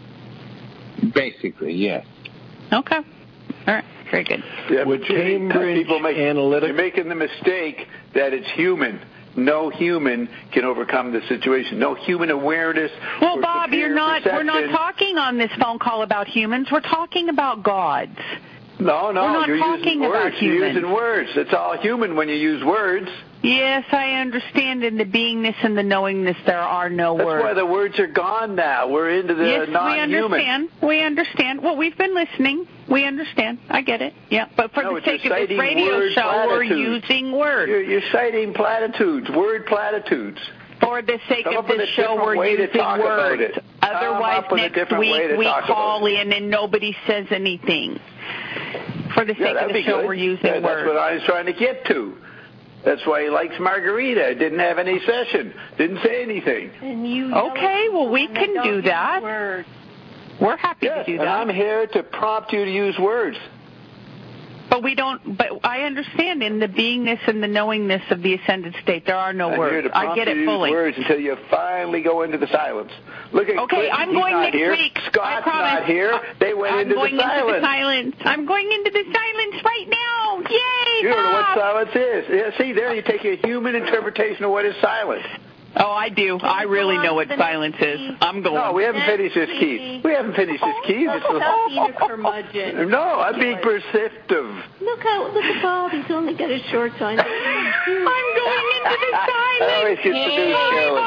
Basically, yes. Okay. All right. Very good. Yeah, Would Cambridge Analytica... You're making the mistake that it's human. No human can overcome the situation. No human awareness. Well, Bob, we're not talking on this phone call about humans. We're talking about gods. No, you're using words. You're using words. It's all human when you use words. Yes, I understand. In the beingness and the knowingness, there are no words. That's why the words are gone now. We're into the non-human. We understand. Well, we've been listening. We understand. I get it. Yeah, but for the sake of this radio show, we're using words. You're citing platitudes, word platitudes. For the sake of this show, we're using words. Otherwise, next week we call in and nobody says anything. For the sake of the show, we're using words. That's what I was trying to get to. That's why he likes Margarita. Didn't have any session. Didn't say anything. Okay, well, we can do that. We're happy to do that. And I'm here to prompt you to use words. But I understand in the beingness and the knowingness of the ascended state, there are no words. I get it fully. Use words until you finally go into the silence. Look at okay, Clinton. I'm going next week. Scott's not here. They went into the silence. I'm going into the silence right now. Yay! You don't know what silence is. Yeah, see, there you take a human interpretation of what is silence. Oh, I do. I really know what silence is. I'm going. No, we haven't finished this, Keith. We haven't finished this, Keith. Stop being a curmudgeon. No, I'm being perceptive. Look at Bob. He's only got his shorts on. I'm going into the silence. I always get to do the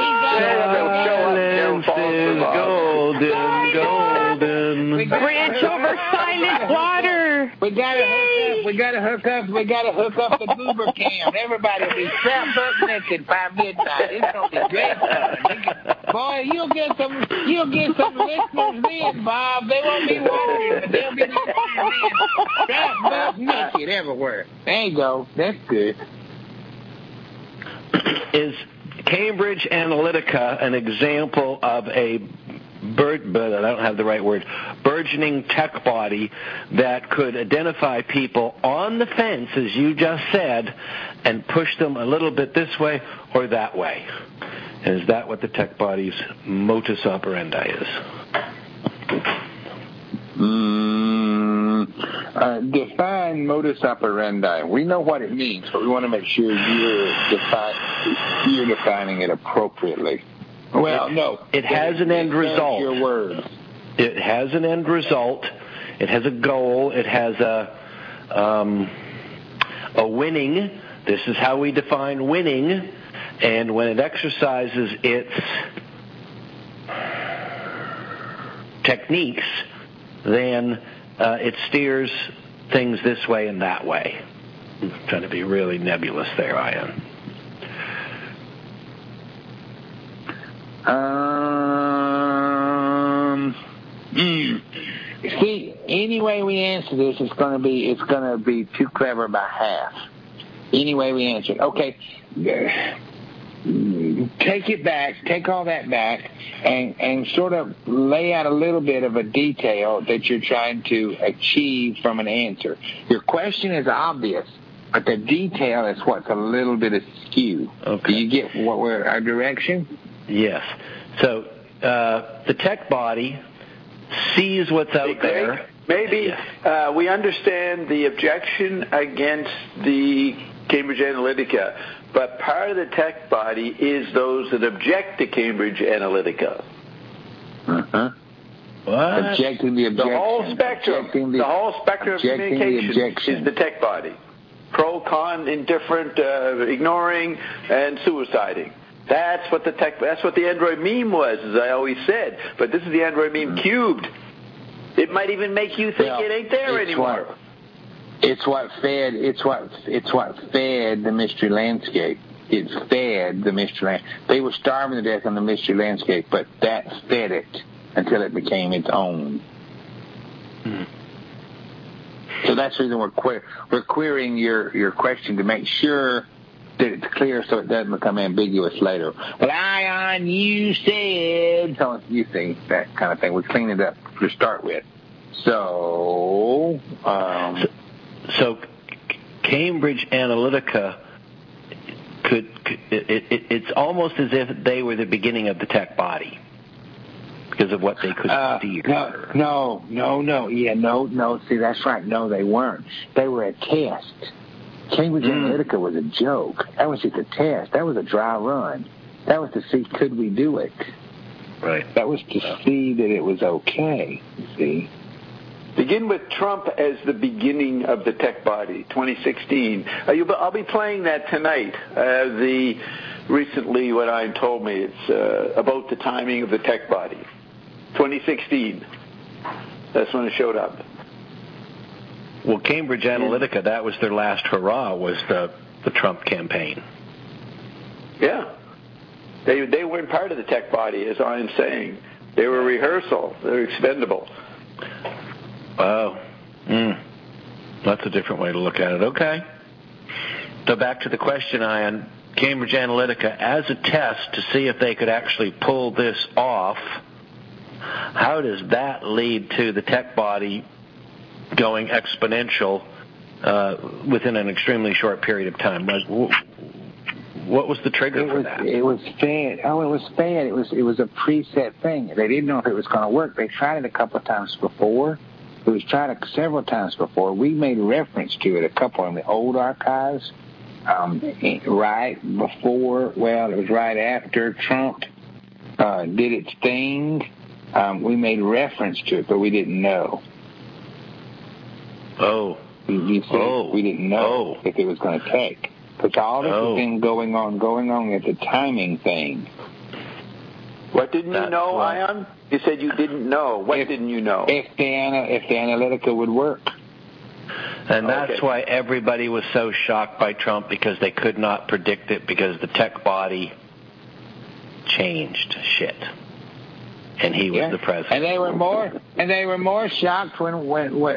show. Silence is golden. Bridge over silent water. We gotta hook up the goober cam. Everybody will be strapped up naked by midnight. It's gonna be great. Boy, you'll get some listeners then, Bob. They won't be wondering, but they'll be listening then. Strapped up naked everywhere. There you go. That's good. Is Cambridge Analytica an example of a but I don't have the right word, burgeoning tech body that could identify people on the fence, as you just said, and push them a little bit this way or that way. And is that what the tech body's modus operandi is? Define modus operandi. We know what it means, but we want to make sure you're defining it appropriately. Well, no. It has an end result. Your words. It has an end result. It has a goal. It has a winning. This is how we define winning. And when it exercises its techniques, then it steers things this way and that way. I'm trying to be really nebulous there, Ian. See, any way we answer this, it's going to be too clever by half. Any way we answer it, okay. Take it back, take all that back, and sort of lay out a little bit of a detail that you're trying to achieve from an answer. Your question is obvious, but the detail is what's a little bit askew. Okay. Do you get our direction? Yes. So the tech body sees what's out there. Maybe we understand the objection against the Cambridge Analytica, but part of the tech body is those that object to Cambridge Analytica. Uh-huh. What? Objecting the objection. The whole spectrum of communication is the tech body. Pro, con, indifferent, ignoring, and suiciding. That's what the Android meme was, as I always said. But this is the Android meme cubed. It might even make you think it ain't there anymore. It's what fed the mystery landscape. It fed the mystery landscape. They were starving to death on the mystery landscape, but that fed it until it became its own. So that's the reason we're querying your question to make sure that it's clear so it doesn't become ambiguous later. But Ion, you said, so you see, that kind of thing. We clean it up to start with. So Cambridge Analytica it's almost as if they were the beginning of the tech body because of what they could steer. No. See, that's right. No, they weren't. They were a test. Cambridge Analytica was a joke. That was just a test. That was a dry run. That was to see could we do it. Right. That was to see that it was okay. You see. Begin with Trump as the beginning of the tech body, 2016. I'll be playing that tonight. Recently, what Ian told me, it's about the timing of the tech body, 2016. That's when it showed up. Well, Cambridge Analytica, that was their last hurrah, was the Trump campaign. Yeah. They weren't part of the tech body, as Ian's saying. They were rehearsal. They were expendable. Oh, that's a different way to look at it. Okay. So back to the question, Ian. Cambridge Analytica, as a test to see if they could actually pull this off, how does that lead to the tech body going exponential within an extremely short period of time? What was the trigger for that? It was fed. It was fed. It was a preset thing. They didn't know if it was going to work. They tried it a couple of times before. It was tried several times before. We made reference to it a couple in the old archives. Right before, it was right after Trump did its thing. We made reference to it, but we didn't know. Oh. You see, we didn't know if it was going to take. Because all this has been going on at the timing thing. What didn't you know, Ion? You said you didn't know. What didn't you know? If the Analytica would work. And that's why everybody was so shocked by Trump, because they could not predict it, because the tech body changed shit. And he was the president. And they were more shocked when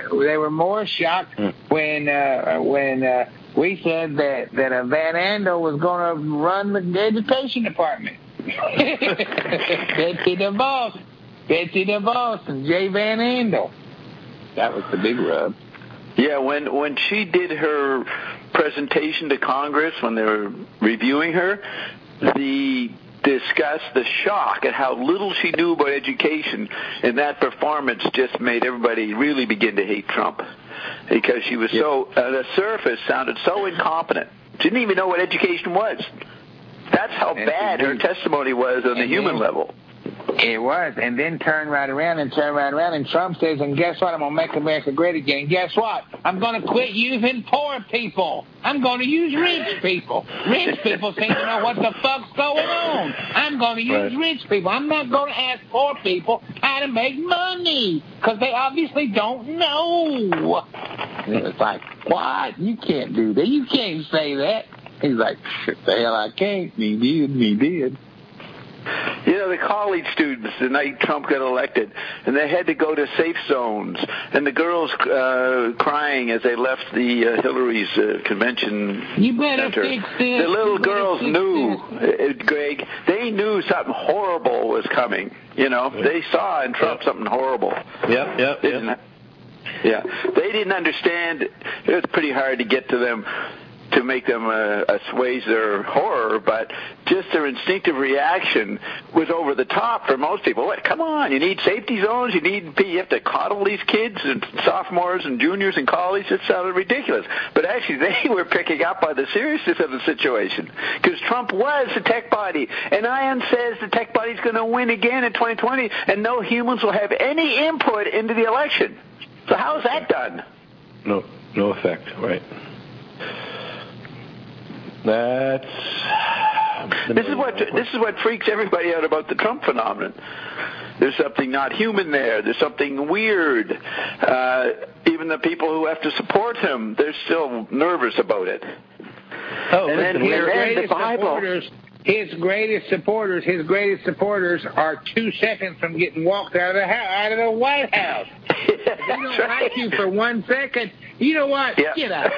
we said that Van Andel was going to run the education department. That's the boss. Betsy DeVos and Jay Van Andel. That was the big rub. Yeah, when she did her presentation to Congress, when they were reviewing her, the shock at how little she knew about education, and that performance just made everybody really begin to hate Trump, because she was so, on the surface, sounded so incompetent. She didn't even know what education was. That's how bad her testimony was on the human level. It was, and then turn right around, and Trump says, and guess what? I'm going to make America great again. And guess what? I'm going to quit using poor people. I'm going to use rich people. Rich people seem to know what the fuck's going on. I'm going to use rich people. I'm not going to ask poor people how to make money, because they obviously don't know. And it was like, what? You can't do that. You can't say that. He's like, shit, the hell I can't. He did. You know, the college students, the night Trump got elected, and they had to go to safe zones, and the girls crying as they left the Hillary's convention You better center. fix this. The little girls knew, Greg, they knew something horrible was coming. You know, they saw in Trump something horrible. Yep. Yeah, they didn't understand. It was pretty hard to get to them, to make them assuage their horror, but just their instinctive reaction was over the top for most people. What? Come on, you need safety zones, you have to coddle these kids and sophomores and juniors in college. It sounded ridiculous. But actually, they were picking up on the seriousness of the situation, because Trump was the tech body, and Ian says the tech body's going to win again in 2020, and no humans will have any input into the election. So how is that done? No effect, right. This is what freaks everybody out about the Trump phenomenon. There's something not human there. There's something weird. Even the people who have to support him, they're still nervous about it. Oh, and then the Bible. His greatest supporters are 2 seconds from getting walked out of the White House. If they don't like you for 1 second, you know what? Yeah. Get out.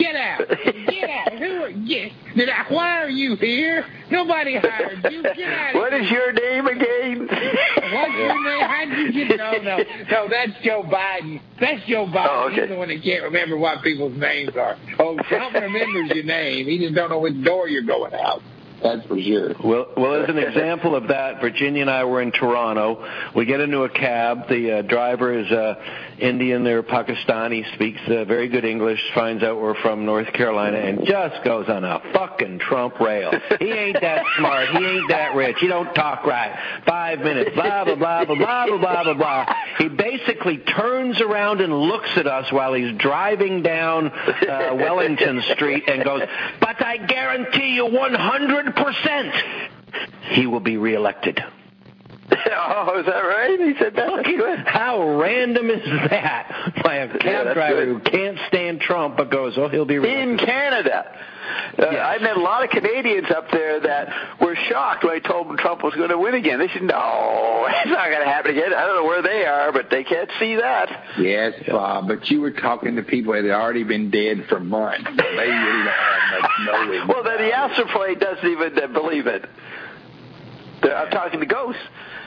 Why are you here? Nobody hired you. Get out. What is your name again? What's your name? How did you get? No, that's Joe Biden. Oh, okay. He's the one that can't remember what people's names are. Oh, Trump remembers your name. He just don't know which door you're going out. That's for sure. Well, as an example of that, Virginia and I were in Toronto. We get into a cab. The driver is Indian or Pakistani, speaks very good English, finds out we're from North Carolina, and just goes on a fucking Trump rail. He ain't that smart. He ain't that rich. He don't talk right. 5 minutes, blah, blah, blah, blah, blah, blah, blah, blah, blah. He basically turns around and looks at us while he's driving down Wellington Street and goes, but I guarantee you 100% he will be reelected. Oh, is that right? He said that? That's good. How random is that? By a cab driver who can't stand Trump but goes, oh, he'll be reelected. In Canada. Yes. I met a lot of Canadians up there that were shocked when I told them Trump was going to win again. They said, no, it's not going to happen again. I don't know where they are, but they can't see that. Yes, Bob, but you were talking to people that had already been dead for months. They really don't have much knowledge. Well, then the answer plate doesn't even believe it. I'm talking to ghosts.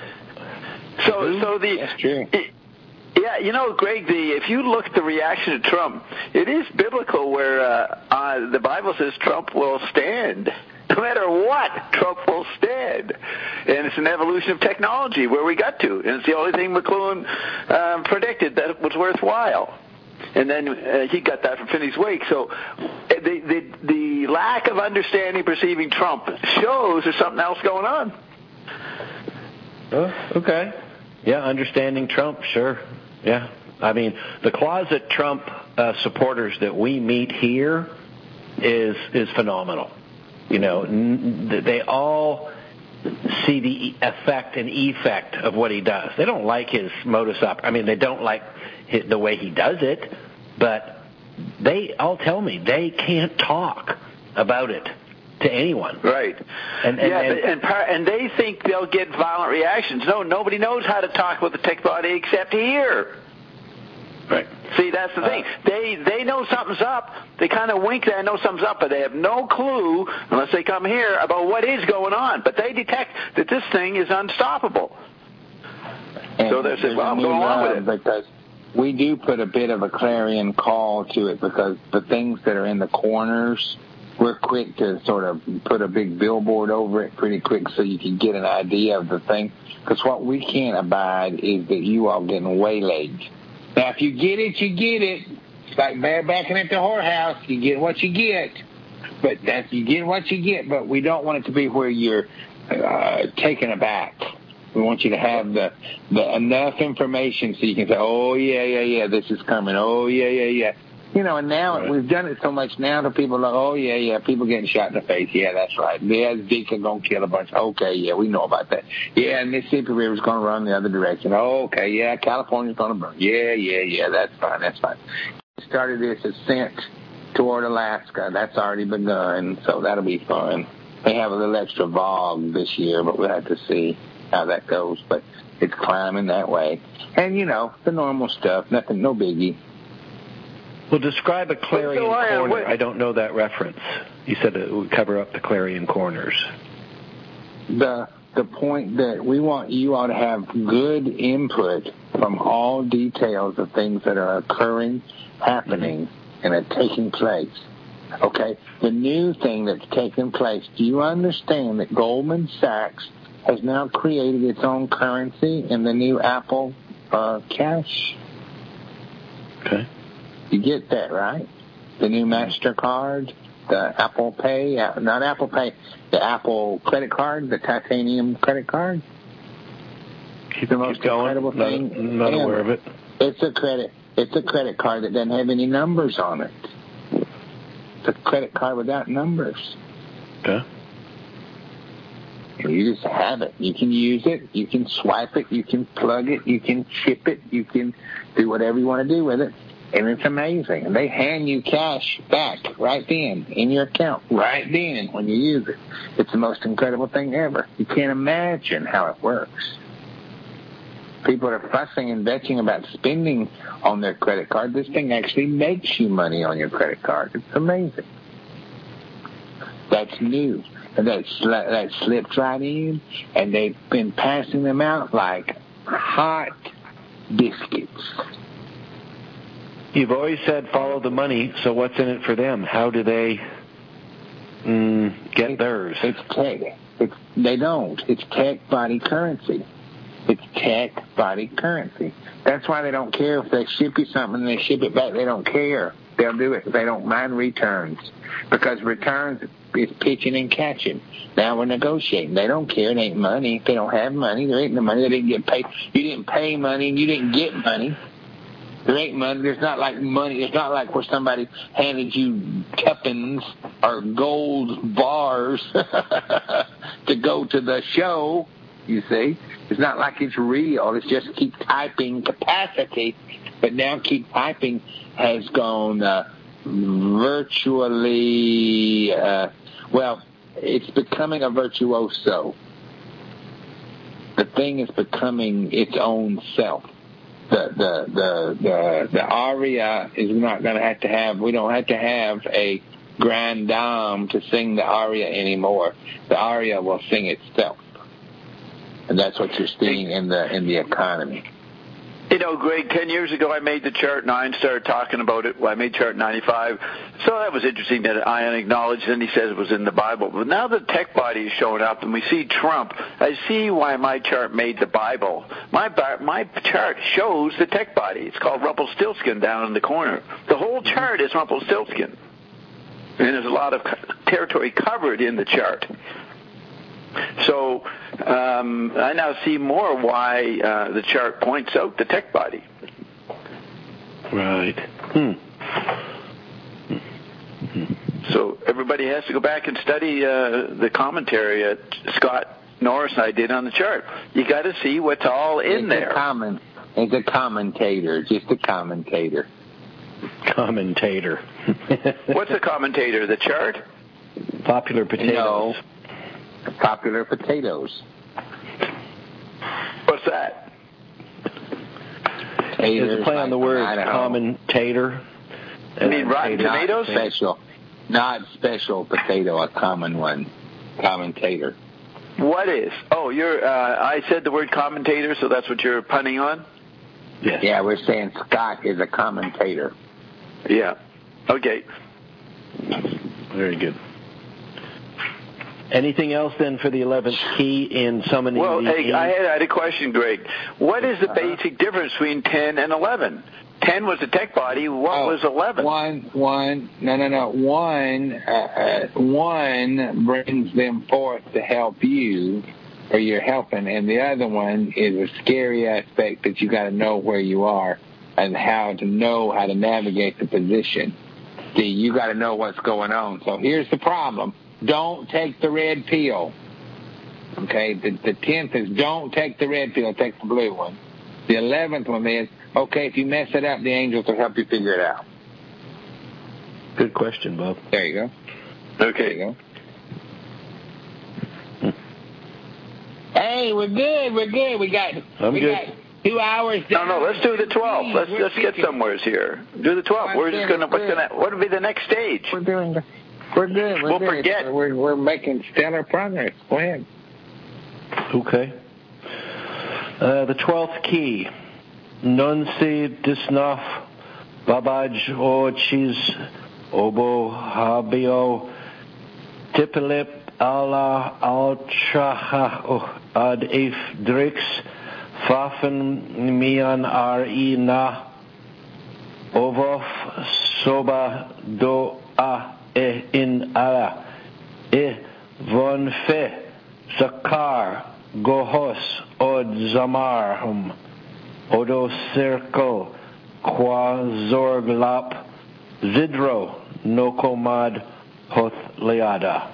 So that's true. Yeah, you know, Greg, if you look at the reaction to Trump, it is biblical where the Bible says Trump will stand. No matter what, Trump will stand. And it's an evolution of technology where we got to. And it's the only thing McLuhan predicted that was worthwhile. And then he got that from Finney's Wake. So the lack of understanding, perceiving Trump shows there's something else going on. Oh, okay. Yeah, understanding Trump, sure. Yeah. I mean, the closet Trump supporters that we meet here is phenomenal. You know, they all see the effect and effect of what he does. They don't like his modus operandi. I mean, they don't like the way he does it, but they all tell me they can't talk about it to anyone. Right. And they think they'll get violent reactions. No, nobody knows how to talk with the tech body except here. Right. See, that's the thing. They know something's up. They kind of wink that I know something's up, but they have no clue, unless they come here, about what is going on. But they detect that this thing is unstoppable. And so they said, well, go on with it. Because we do put a bit of a clarion call to it, because the things that are in the corners, we're quick to sort of put a big billboard over it pretty quick so you can get an idea of the thing. Because what we can't abide is that you all getting waylaid. Now, if you get it, you get it. It's like barebacking at the whorehouse. You get what you get. But you get what you get, but we don't want it to be where you're taken aback. We want you to have the enough information so you can say, oh, yeah, this is coming. Oh, yeah. You know, and now we've done it so much now that people are like, oh, yeah, people getting shot in the face. Yeah, that's right. Yeah, Zika going to kill a bunch. Okay, yeah, we know about that. Yeah, Mississippi River's going to run the other direction. Oh, okay, yeah, California's going to burn. Yeah, that's fine. Started this ascent toward Alaska. That's already begun, so that'll be fun. They have a little extra VOG this year, but we'll have to see how that goes. But it's climbing that way. And, you know, the normal stuff, nothing, no biggie. Well, describe a clarion corner. I don't know that reference. You said it would cover up the clarion corners. The point that we want you all to have good input from all details of things that are occurring, happening, and are taking place. Okay? The new thing that's taking place, do you understand that Goldman Sachs has now created its own currency in the new Apple Cash? Okay. You get that, right? The new MasterCard, the Apple Pay, not Apple Pay, the Apple credit card, the titanium credit card. Keep the most incredible thing. Not aware of it. It's a credit card that doesn't have any numbers on it. It's a credit card without numbers. Okay. You just have it. You can use it. You can swipe it. You can plug it. You can chip it. You can do whatever you want to do with it. And it's amazing. And they hand you cash back right then in your account, right then when you use it. It's the most incredible thing ever. You can't imagine how it works. People are fussing and bitching about spending on their credit card. This thing actually makes you money on your credit card. It's amazing. That's new. And that slipped right in, and they've been passing them out like hot biscuits. You've always said follow the money, so what's in it for them? How do they get theirs? It's tech. They don't. It's tech body currency. It's tech body currency. That's why they don't care if they ship you something and they ship it back. They don't care. They'll do it. They don't mind returns, because returns is pitching and catching. Now we're negotiating. They don't care. It ain't money. If they don't have money, there ain't no money. They didn't get paid. You didn't pay money and you didn't get money. There ain't money. There's not like money. It's not like where somebody handed you tuppence or gold bars to go to the show, you see. It's not like it's real. It's just keep typing capacity. But now keep typing has gone virtually, it's becoming a virtuoso. The thing is becoming its own self. The aria is not going to have, we don't have to have a grand dame to sing the aria anymore. The aria will sing itself. And that's what you're seeing in the economy. You know, Greg, 10 years ago I made the chart, and Ian started talking about it. Well, I made chart 95. So that was interesting that Ian acknowledged, and he says it was in the Bible. But now the tech body is showing up, and we see Trump. I see why my chart made the Bible. My chart shows the tech body. It's called Rumpelstiltskin down in the corner. The whole chart is Rumpelstiltskin. And there's a lot of territory covered in the chart. So I now see more why the chart points out the tech body. Right. So everybody has to go back and study the commentary that Scott Norris and I did on the chart. You got to see what's all in there. It's a commentator, just a commentator. Commentator. What's a commentator? The chart? Popular potatoes. No. Popular potatoes. What's that? Is it play on the word commentator? You mean Rotten Tomatoes? Not special potato, a common one. Commentator. What is? Oh, I said the word commentator, so that's what you're punning on? Yes. Yeah, we're saying Scott is a commentator. Yeah. Okay. Very good. Anything else then for the 11th key in summoning Well, the hey, I had a question, Greg. What is the basic difference between 10 and 11? 10 was the tech body. What was 11? One brings them forth to help you, or you're helping, and the other one is a scary aspect that you got to know where you are and how to navigate the position. See, you got to know what's going on. So here's the problem. Don't take the red pill. Okay? The 10th is don't take the red pill, take the blue one. The 11th one is, okay, if you mess it up, the angels will help you figure it out. Good question, Bob. There you go. Okay. There you go. Hey, we're good. We got 2 hours down. No, let's do the 12. Let's get somewhere here. Do the 12. What would be the next stage? We're good. We'll forget. We're making stellar progress. Go ahead. Okay. The 12th key. Nunci disnaf babaj ochis obo habio tipilip ala altraha ad if drix fafen mian na ovof soba do a in ala von fe zakar gohos od zamarhum odo circle qua zorglap zidro nokomad hoth leada.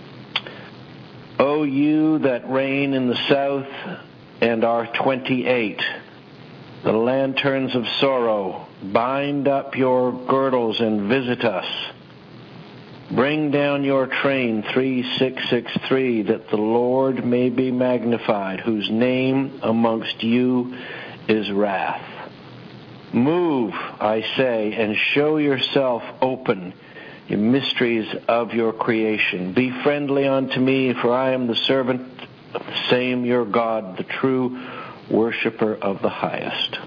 O you that reign in the south and are 28, the lanterns of sorrow, bind up your girdles and visit us. Bring down your train 3663, that the Lord may be magnified, whose name amongst you is wrath. Move, I say, and show yourself open, ye mysteries of your creation. Be friendly unto me, for I am the servant of the same your God, the true worshipper of the highest.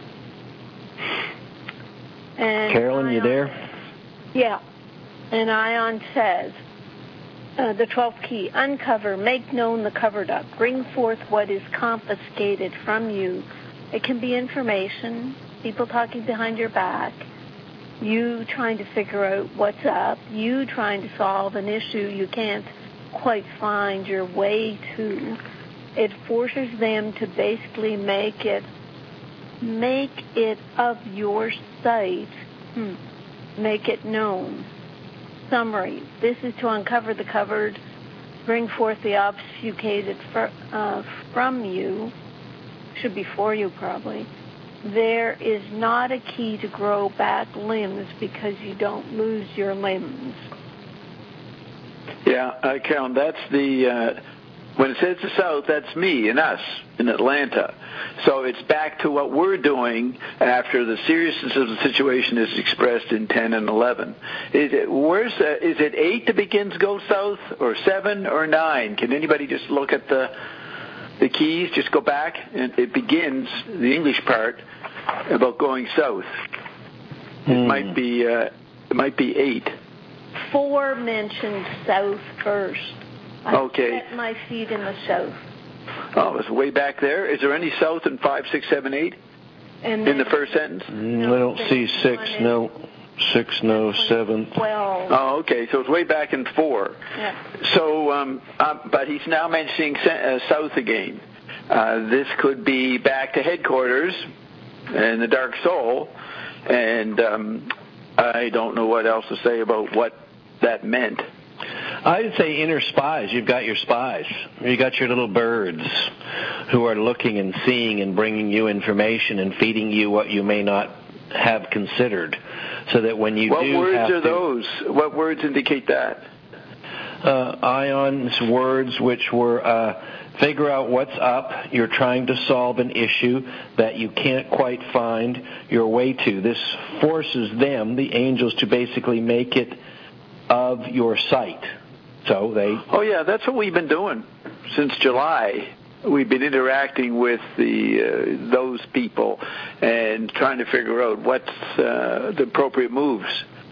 And Carolyn, you there? Yeah. And Ion says, the 12th key, uncover, make known the covered up, bring forth what is confiscated from you. It can be information, people talking behind your back, you trying to figure out what's up, you trying to solve an issue you can't quite find your way to. It forces them to basically make it of your sight, make it known. Summary, this is to uncover the covered, bring forth the obfuscated from you, should be for you probably. There is not a key to grow back limbs because you don't lose your limbs. Yeah, Carolyn, that's the, when it says the South, that's me and us in Atlanta. So it's back to what we're doing after the seriousness of the situation is expressed in 10 and 11. Is it 8 that begins go south, or 7 or 9? Can anybody just look at the keys, just go back, and it begins, the English part, about going south. It might be 8. 4 mentioned south first. Okay. I set my feet in the south. Oh, it's way back there. Is there any south in 5, 6, 7, 8 in the first sentence? No, I don't see 6, no. 6, no. 7. 12. Oh, okay. So it's way back in 4. Yeah. So, but he's now mentioning south again. This could be back to headquarters and the Dark Soul, and I don't know what else to say about what that meant. I'd say inner spies. You've got your spies. You got your little birds who are looking and seeing and bringing you information and feeding you what you may not have considered, so that when you what do words have are those? What words indicate that? Ion's words, which were figure out what's up. You're trying to solve an issue that you can't quite find your way to. This forces them, the angels, to basically make it of your sight, So they... Oh, yeah, that's what we've been doing since July. We've been interacting with those people and trying to figure out what's the appropriate moves.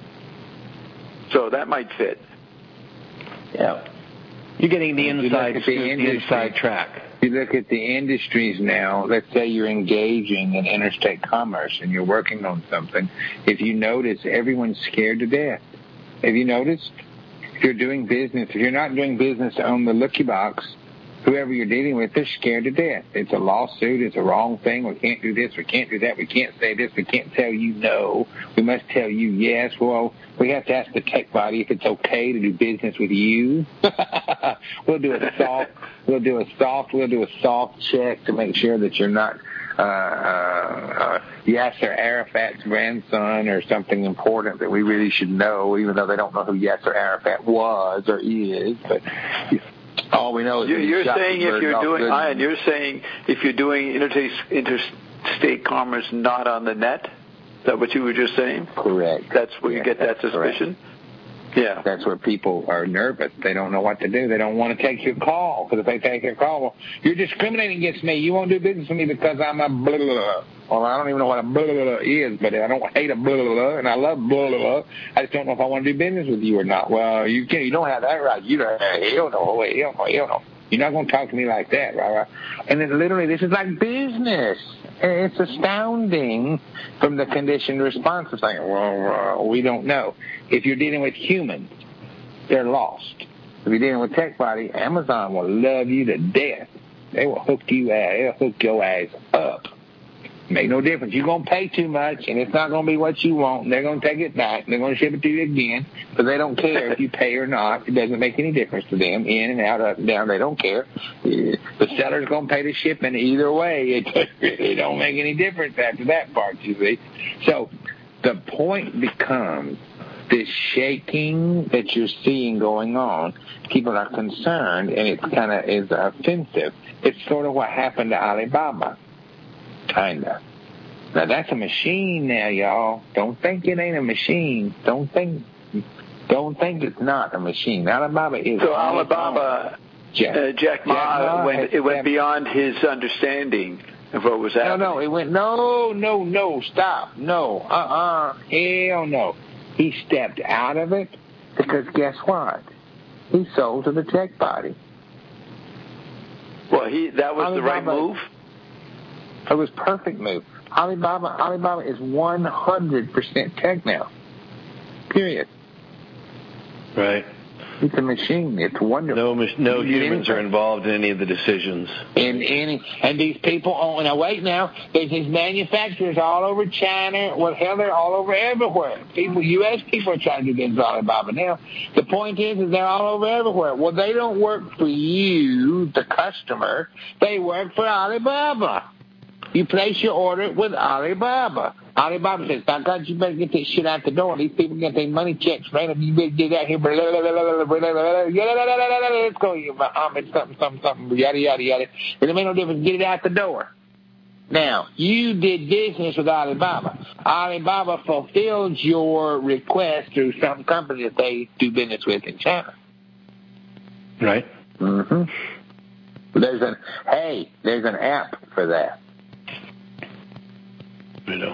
So that might fit. Yeah. You're getting the inside track. You look at the industries now, let's say you're engaging in interstate commerce and you're working on something. If you notice, everyone's scared to death. Have you noticed? If you're doing business, if you're not doing business on the looky box, whoever you're dealing with, they're scared to death. It's a lawsuit. It's a wrong thing. We can't do this. We can't do that. We can't say this. We can't tell you no. We must tell you yes. Well, we have to ask the tech body if it's okay to do business with you. We'll do a soft check to make sure that you're not Yasser Arafat's grandson or something important that we really should know, even though they don't know who Yasser Arafat was or is. But all we know is you're saying if you're doing, Ian, you're saying if you're doing interstate commerce not on the net. Is that what you were just saying? Correct. That's where you get that suspicion? Correct. Yeah. That's where people are nervous. They don't know what to do. They don't want to take your call, because if they take your call, well, you're discriminating against me. You won't do business with me because I'm a blah, blah, blah. Well, I don't even know what a blah, blah, blah is, but I don't hate a blah, blah, blah, and I love blah, blah, blah. I just don't know if I want to do business with you or not. Well, you don't have that right. You don't. Hell no. Hell no. You're not going to talk to me like that, right? And then literally, this is like business. It's astounding from the conditioned response of saying, well, we don't know. If you're dealing with humans, they're lost. If you're dealing with tech body, Amazon will love you to death. They will hook your ass up. Make no difference. You're going to pay too much, and it's not going to be what you want. And they're going to take it back. They're going to ship it to you again, but they don't care if you pay or not. It doesn't make any difference to them. In and out, up and down, they don't care. The seller's going to pay the shipping either way. It really don't make any difference after that part, you see. So the point becomes this shaking that you're seeing going on. People are concerned, and it kind of is offensive. It's sort of what happened to Alibaba. Kinda. Now that's a machine now, y'all. Don't think it ain't a machine. Don't think it's not a machine. Alibaba is. So Alibaba, Jack Ma went beyond his understanding of what was happening. No, it went no, stop, no, hell no. He stepped out of it because guess what? He sold to the tech body. Well, that was the right move. It was perfect move. Alibaba is 100% tech now. Period. Right. It's a machine. It's wonderful. No humans are involved in any of the decisions. And these people own. Now wait, there's these manufacturers all over China. Well, hell, they're all over everywhere. U.S. people are trying to do things Alibaba now. The point is they're all over everywhere. Well, they don't work for you, the customer. They work for Alibaba. You place your order with Alibaba. Alibaba says, by God, you better get this shit out the door. These people get their money checks, right? You better get out here. Let's go, you Muhammad, something, yada, yada, yada. But it made no difference. Get it out the door. Now, you did business with Alibaba. Alibaba fulfilled your request through some company that they do business with in China. Right. Mm-hmm. There's an app for that. You know.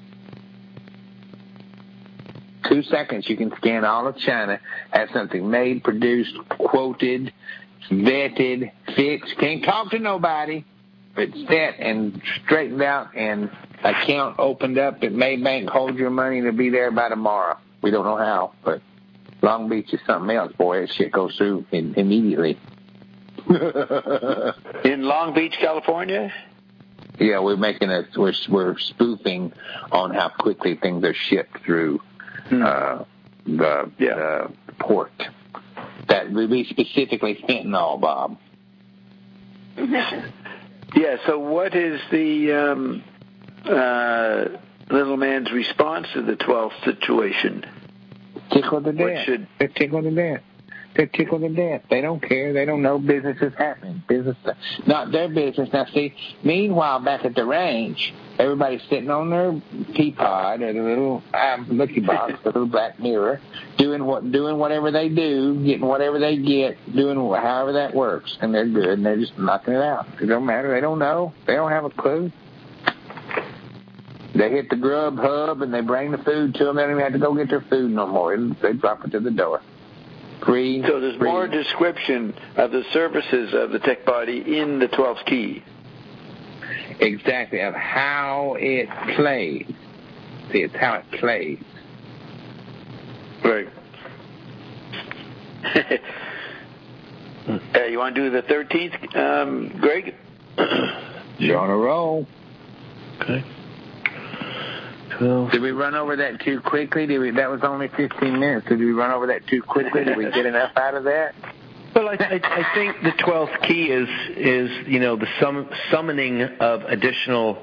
2 seconds, you can scan all of China, have something made, produced, quoted, vetted, fixed. Can't talk to nobody, but set and straightened out and account opened up at Maybank. Hold your money and it'll be there by tomorrow. We don't know how, but Long Beach is something else, boy. That shit goes through immediately. In Long Beach, California? Yeah, we're spoofing on how quickly things are shipped through the port. That would be specifically fentanyl, Bob. Yeah. So, what is the little man's response to the 12th situation? Tickle to death. Tickle to death. They're tickled to death. They don't care. They don't know business is happening. Business, not their business. Now, see, meanwhile, back at the ranch, everybody's sitting on their teapot or the little looky box, the little black mirror, doing whatever they do, getting whatever they get, doing however that works, and they're good, and they're just knocking it out. It don't matter. They don't know. They don't have a clue. They hit the grub hub and they bring the food to them. They don't even have to go get their food no more. They drop it to the door. Free. So there's more description of the services of the tech body in the 12th key. Exactly, of how it plays. See, it's how it plays. Right. You want to do the 13th, Greg? You're on a roll. Okay. 12. Did we run over that too quickly? That was only 15 minutes. Did we run over that too quickly? Did we get enough out of that? Well, I think the 12th key is the summoning of additional,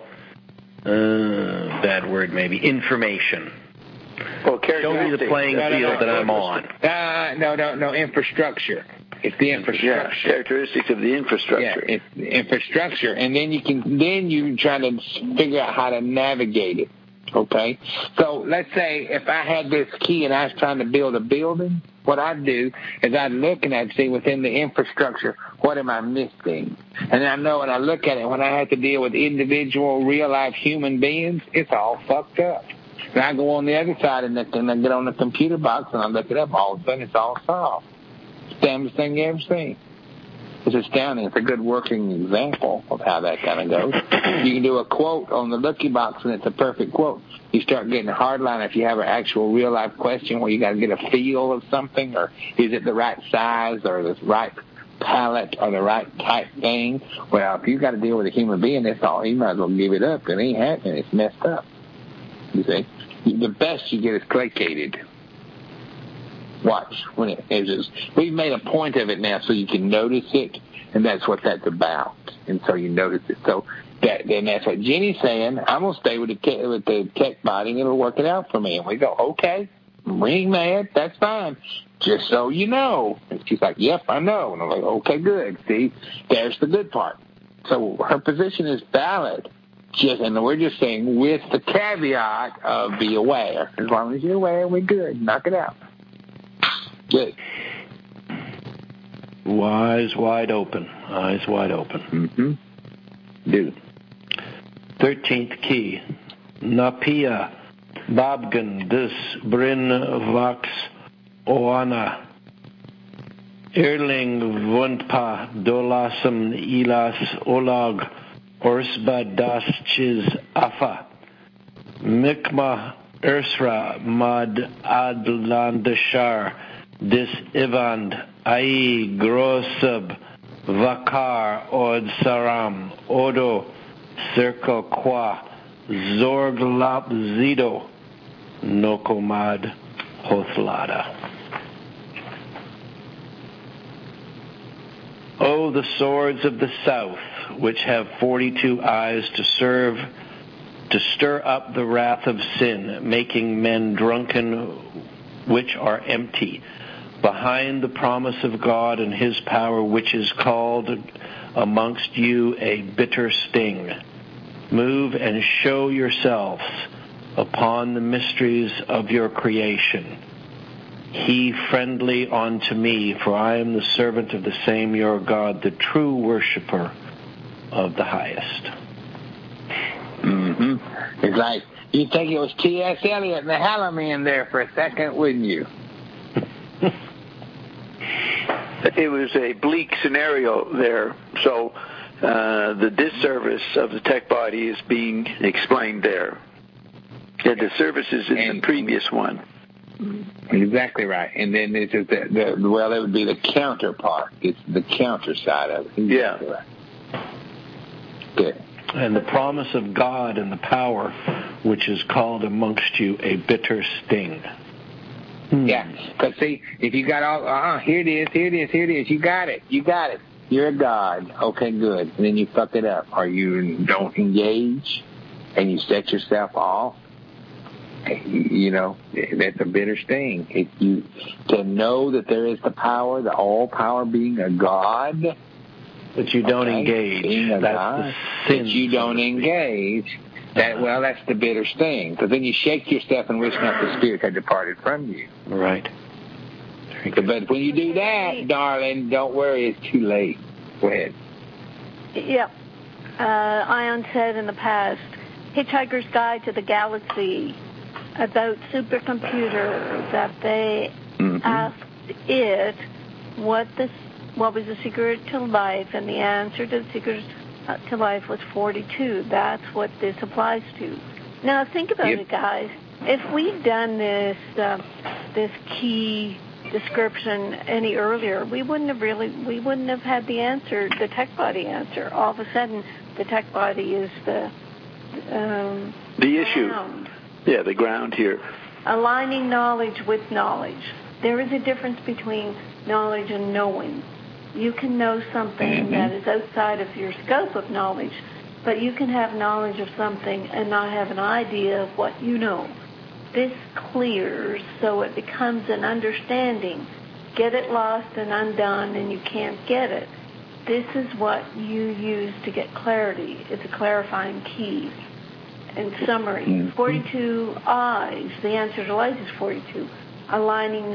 bad word maybe, information. Well, show me the playing field that I'm on. No, infrastructure. It's the infrastructure. Yeah, characteristics of the infrastructure. Yeah, it's the infrastructure, and then you try to figure out how to navigate it. Okay, so let's say if I had this key and I was trying to build a building, what I'd do is I'd look and I'd see within the infrastructure, what am I missing? And I know when I look at it, when I have to deal with individual, real-life human beings, it's all fucked up. And I go on the other side and I get on the computer box and I look it up. All of a sudden, it's all solved. Damnedest thing you ever seen. It's astounding. It's a good working example of how that kind of goes. You can do a quote on the looky box, and it's a perfect quote. You start getting a hard line if you have an actual real-life question where you got to get a feel of something, or is it the right size or the right palette or the right type thing? Well, if you've got to deal with a human being, that's all. You might as well give it up. It ain't happening. It's messed up. You see? The best you get is placated. Watch when it is. We've made a point of it now so you can notice it, and that's what that's about. And so you notice it. So that's what Jenny's saying. I'm gonna stay with the tech body, and it'll work it out for me. And we go, okay, we ain't mad. That's fine. Just so you know. And she's like, yep, I know. And I'm like, okay, good. See, there's the good part. So her position is valid. And we're just saying with the caveat of be aware. As long as you're aware, we're good. Knock it out. Good. Eyes wide open. Eyes wide open. Mm-hmm. Dude. 13th key. Napia Babgan Dis Brin Vax Oana Erling Vundpa Dolasam Ilas Olag Orsba Das Chiz Afa Mikma Ursra Mad Adlandashar Dis Ivand Ai Grosab Vakar Od Saram Odo Circle Qua Zorglap Zido Nokomad Hothlada. Oh, the swords of the south, which have 42 eyes to stir up the wrath of sin, making men drunken which are empty, behind the promise of God and his power, which is called amongst you a bitter sting. Move and show yourselves upon the mysteries of your creation. He friendly unto me, for I am the servant of the same your God, the true worshiper of the highest. Mm-hmm. It's like, you'd think it was T.S. Eliot and the Halloween there for a second, wouldn't you? It was a bleak scenario there. So the disservice of the tech body is being explained there. Yeah, the services in the previous one. Exactly right. And then it's just it would be the counterpart. It's the counter side of it. Exactly right. Good. And the promise of God and the power, which is called amongst you a bitter sting. Yeah, because see, if you got all, here it is, you got it. You're a god. Okay, good. And then you fuck it up, or you don't engage, and you set yourself off. You know, that's a bitter sting. To know that there is the power, the all power being a God, but you don't engage. Being a that's God, the sin. But you don't engage. That's the bitter sting. Because then you shake yourself and wish not the Spirit had departed from you. Right. But when you do that, darling, don't worry, it's too late. Go ahead. Yeah. Ion said in the past, Hitchhiker's Guide to the Galaxy, about supercomputers, that they asked it what was the secret to life, and the answer to the secret to life was 42. That's what this applies to. Now think about it, guys. If we'd done this key description any earlier, we wouldn't have had the answer, the tech body answer. All of a sudden, the tech body is the issue. Ground. Yeah, the ground here. Aligning knowledge with knowledge. There is a difference between knowledge and knowing. You can know something that is outside of your scope of knowledge, but you can have knowledge of something and not have an idea of what you know. This clears so it becomes an understanding. Get it lost and undone and you can't get it. This is what you use to get clarity. It's a clarifying key. In summary, 42 eyes. The answer to life is 42. Aligning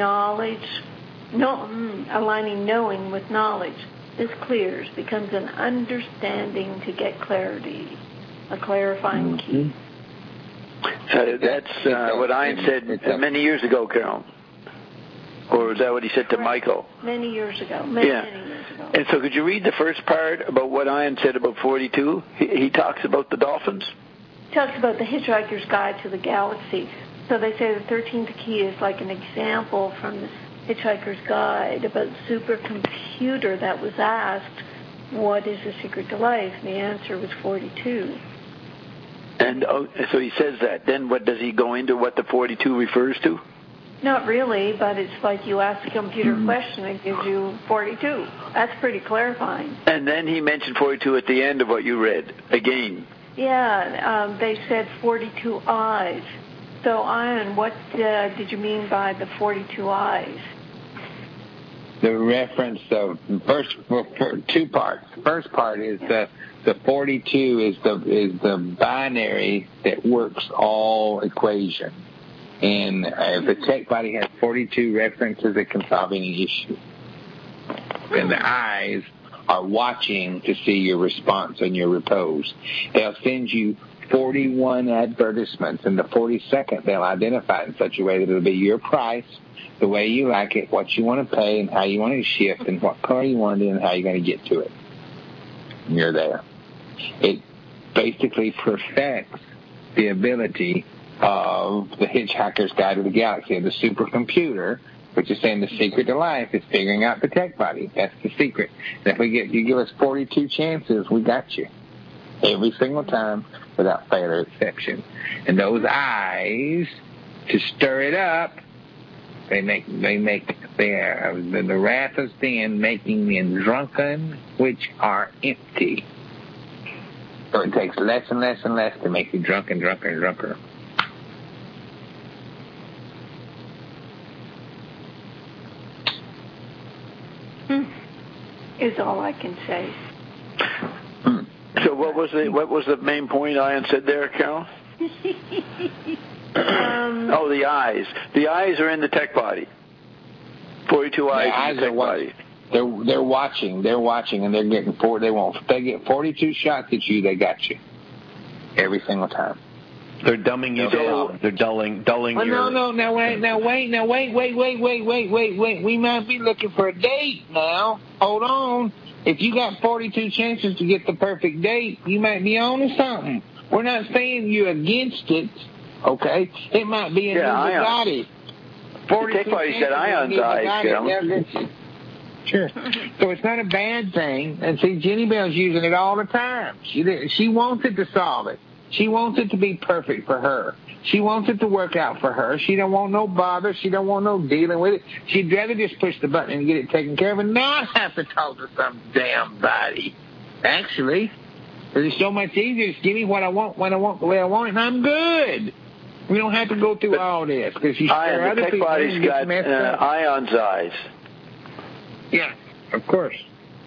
aligning knowing with knowledge. This clears, becomes an understanding to get clarity. A clarifying key. That's what Ian said many years ago, Carol. Or is that what he said to Michael? Many years ago. Many years ago. And so could you read the first part about what Ian said about 42? He talks about the dolphins? He talks about the Hitchhiker's Guide to the Galaxy. So they say the 13th key is like an example from the Hitchhiker's Guide about supercomputer that was asked, what is the secret to life? And the answer was 42. And so he says that. Then what does he go into what the 42 refers to? Not really, but it's like you ask a computer a question, it gives you 42. That's pretty clarifying. And then he mentioned 42 at the end of what you read, again. Yeah, they said 42 eyes. So, Ian, what did you mean by the 42 eyes? The reference of two parts. The first part is the 42 is the binary that works all equations. And if the tech body has 42 references, it can solve any issue. And the eyes are watching to see your response and your repose. They'll send you 41 advertisements, and the 42nd they'll identify it in such a way that it'll be your price, the way you like it, what you want to pay, and how you want to shift, and what color you want it, and how you're going to get to it. And you're there. It basically perfects the ability of the Hitchhiker's Guide to the Galaxy, the supercomputer, which is saying the secret to life is figuring out the tech body. That's the secret. And if you give us 42 chances, we got you. Every single time, without fail or exception. And those eyes, to stir it up, the wrath of sin, making men drunken, which are empty. So it takes less and less and less to make you drunker and drunker and drunker. Is all I can say. So what was the main point Ian said there, Carol? The eyes. The eyes are in the tech body. 42 eyes in the tech body. They're watching, and they're getting they get 42 shots at you. They got you every single time. They're dumbing you down. They're dulling your... No, wait. We might be looking for a date now. Hold on. If you got 42 chances to get the perfect date, you might be on to something. We're not saying you're against it, okay? It might be a new Bugatti. The tech body said Ion's eyes, Carol. Sure. So it's not a bad thing. And see, Jenny Bell's using it all the time. She wants it to solve it. She wants it to be perfect for her. She wants it to work out for her. She don't want no bother. She don't want no dealing with it. She'd rather just push the button and get it taken care of and not have to talk to some damn body. Actually, it's so much easier. Just give me what I want, when I want, the way I want it, and I'm good. We don't have to go through all this because you the other tech people body's get got messed up. Ion's eyes. Yeah, of course.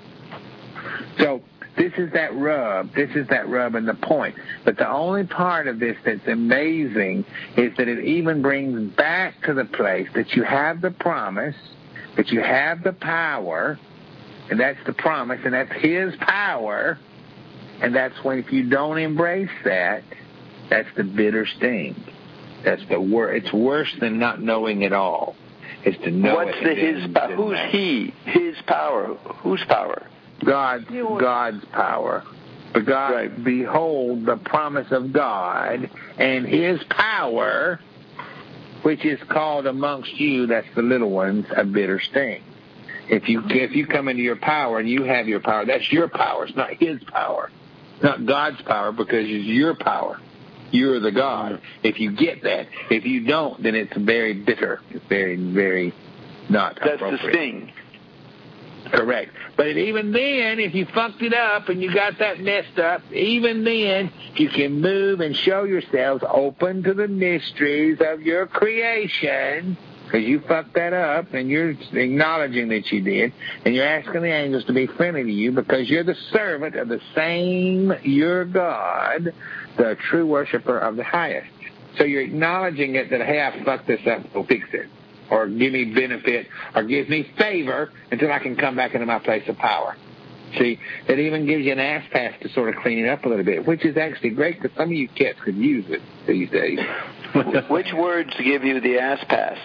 So this is that rub. This is that rub and the point. But the only part of this that's amazing is that it even brings back to the place that you have the promise, that you have the power, and that's the promise, and that's His power. And that's when, if you don't embrace that, that's the bitter sting. That's the it's worse than not knowing it all. It's to know What's it. Who's He? His power. Whose power? God's power. But God, right. Behold the promise of God and His power, which is called amongst you, that's the little ones, a bitter sting. If you come into your power and you have your power, that's your power. It's not His power. It's not God's power because it's your power. You're the God. If you get that. If you don't, then it's very bitter. It's very, very not appropriate. That's the sting. Correct. But even then, if you fucked it up and you got that messed up, even then, you can move and show yourselves open to the mysteries of your creation, because you fucked that up and you're acknowledging that you did, and you're asking the angels to be friendly to you because you're the servant of the same your God, the true worshiper of the highest. So you're acknowledging it that, hey, I fucked this up, so fix it. Or give me benefit, or give me favor until I can come back into my place of power. See, it even gives you an ass pass to sort of clean it up a little bit, which is actually great because some of you cats could use it these days. Which words give you the ass pass?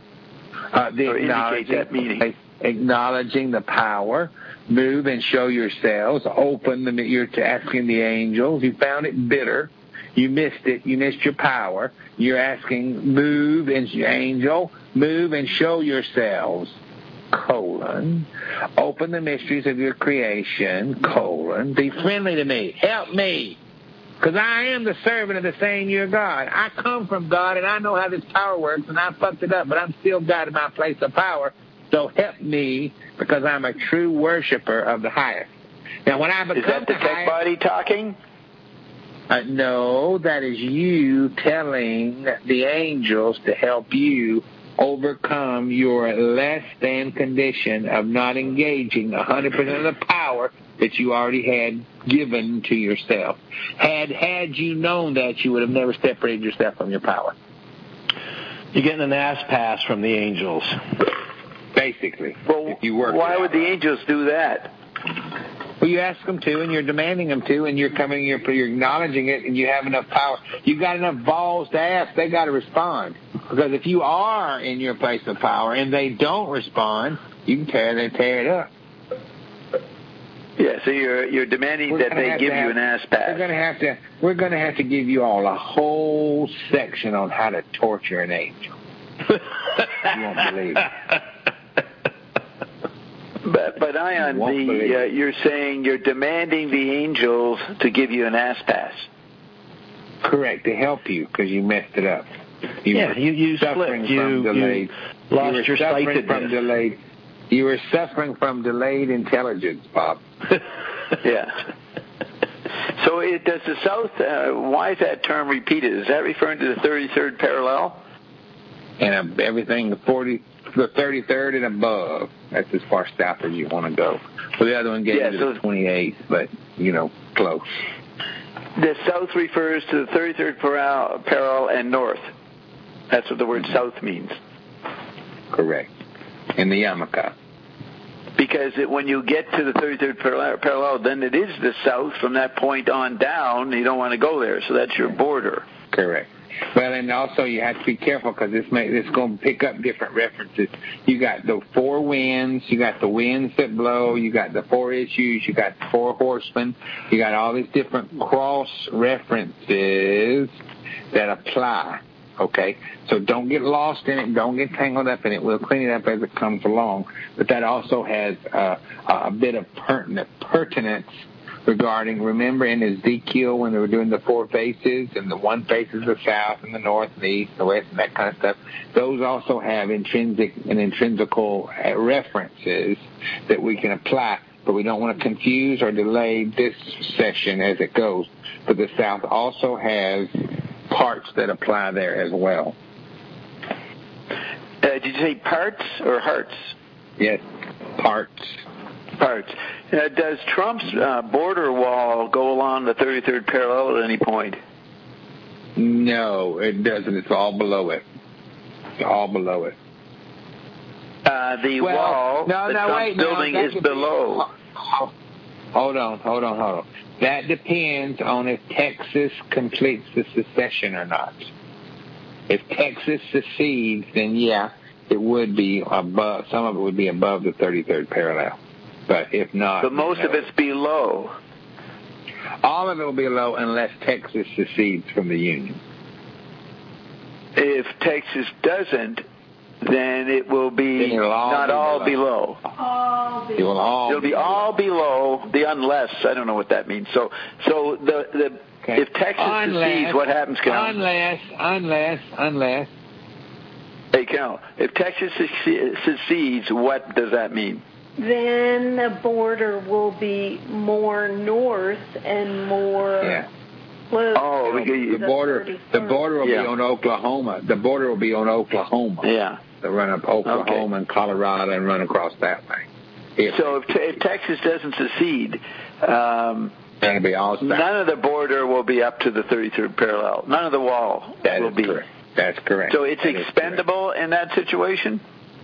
Or indicate that meaning? Acknowledging the power, move and show yourselves, open them. You're asking the angels. You found it bitter. You missed it. You missed your power. You're asking, move and angel, move and show yourselves, open the mysteries of your creation, be friendly to me, help me, because I am the servant of the same your God. I come from God, and I know how this power works, and I fucked it up, but I'm still God in my place of power, so help me, because I'm a true worshiper of the highest. Now, when I become is that the tech body talking? No, that is you telling the angels to help you overcome your less than condition of not engaging 100% of the power that you already had given to yourself. Had you known that, you would have never separated yourself from your power. You're getting an ass pass from the angels. Basically. Well, why would the angels do that? Well, you ask them to, and you're demanding them to, and you're acknowledging it, and you have enough power. You've got enough balls to ask. They got to respond. Because if you are in your place of power and they don't respond, you can tear it up. Yeah, so you're demanding that they give you an ass pass. We're going to have to give you all a whole section on how to torture an angel. You won't believe it. But Ion, you're saying you're demanding the angels to give you an ass pass. Correct, to help you because you messed it up. You slipped. You lost your sightedness. You were suffering from delayed intelligence, Bob. Yeah. So does the South, why is that term repeated? Is that referring to the 33rd parallel? And everything, the 33rd and above. That's as far south as you want to go. Well, the other one gave you the 28th, but, close. The south refers to the 33rd parallel and north. That's what the word south means. Correct. In the yarmulke. Because when you get to the 33rd parallel, then it is the south from that point on down. You don't want to go there, so that's your border. Correct. Well, and also you have to be careful because it's going to pick up different references. You got the four winds, you got the winds that blow, you got the four issues, you got the four horsemen, you got all these different cross references that apply. Okay, so don't get lost in it, don't get tangled up in it. We'll clean it up as it comes along. But that also has a bit of pertinence regarding, remember in Ezekiel when they were doing the four faces, and the one face is the south and the north and the east and the west and that kind of stuff, those also have intrinsic and intrinsical references that we can apply, but we don't want to confuse or delay this session as it goes. But the south also has parts that apply there as well. Did you say parts or hearts? Yes, parts. Parts. Does Trump's border wall go along the 33rd parallel at any point? No, it doesn't. It's all below it. It's all below it. The wall that Trump's building is below. Hold on. That depends on if Texas completes the secession or not. If Texas secedes, then yeah, it would be above. Some of it would be above the 33rd parallel. But if not, but most of it's below. All of it will be below unless Texas secedes from the Union. If Texas doesn't, then it will be not all below. It'll be all below the unless. I don't know what that means. So if Texas secedes, what happens, Cal? Unless. Hey, Cal, if Texas secedes, what does that mean? Then the border will be more north and more close. Oh, the border will be on Oklahoma. The border will be on Oklahoma. Yeah. They'll run up Oklahoma and Colorado and run across that way. So if Texas doesn't secede, it'll be all south. None of the border will be up to the 33rd parallel. None of the wall will be. Correct. That's correct. So it's expendable in that situation?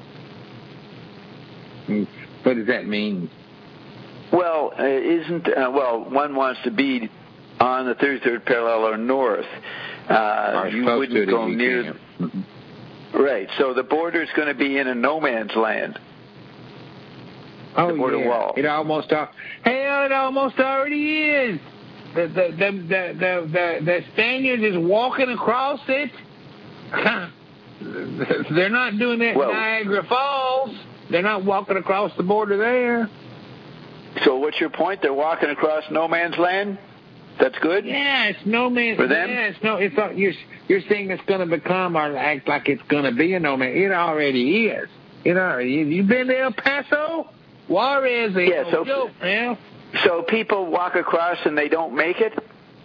What does that mean? Well, one wants to be on the 33rd parallel or north. You wouldn't go near. Right. So the border is going to be in a no man's land. Oh, the border wall. It almost already is. The Spaniards is walking across it. They're not doing that in Niagara Falls. They're not walking across the border there. So what's your point? They're walking across no man's land? That's good? Yeah, it's no man's for them? Yeah, you're saying it's going to become or act like it's going to be a no man. It already is. You've been to El Paso? Juarez ain't no joke, man. So people walk across and they don't make it?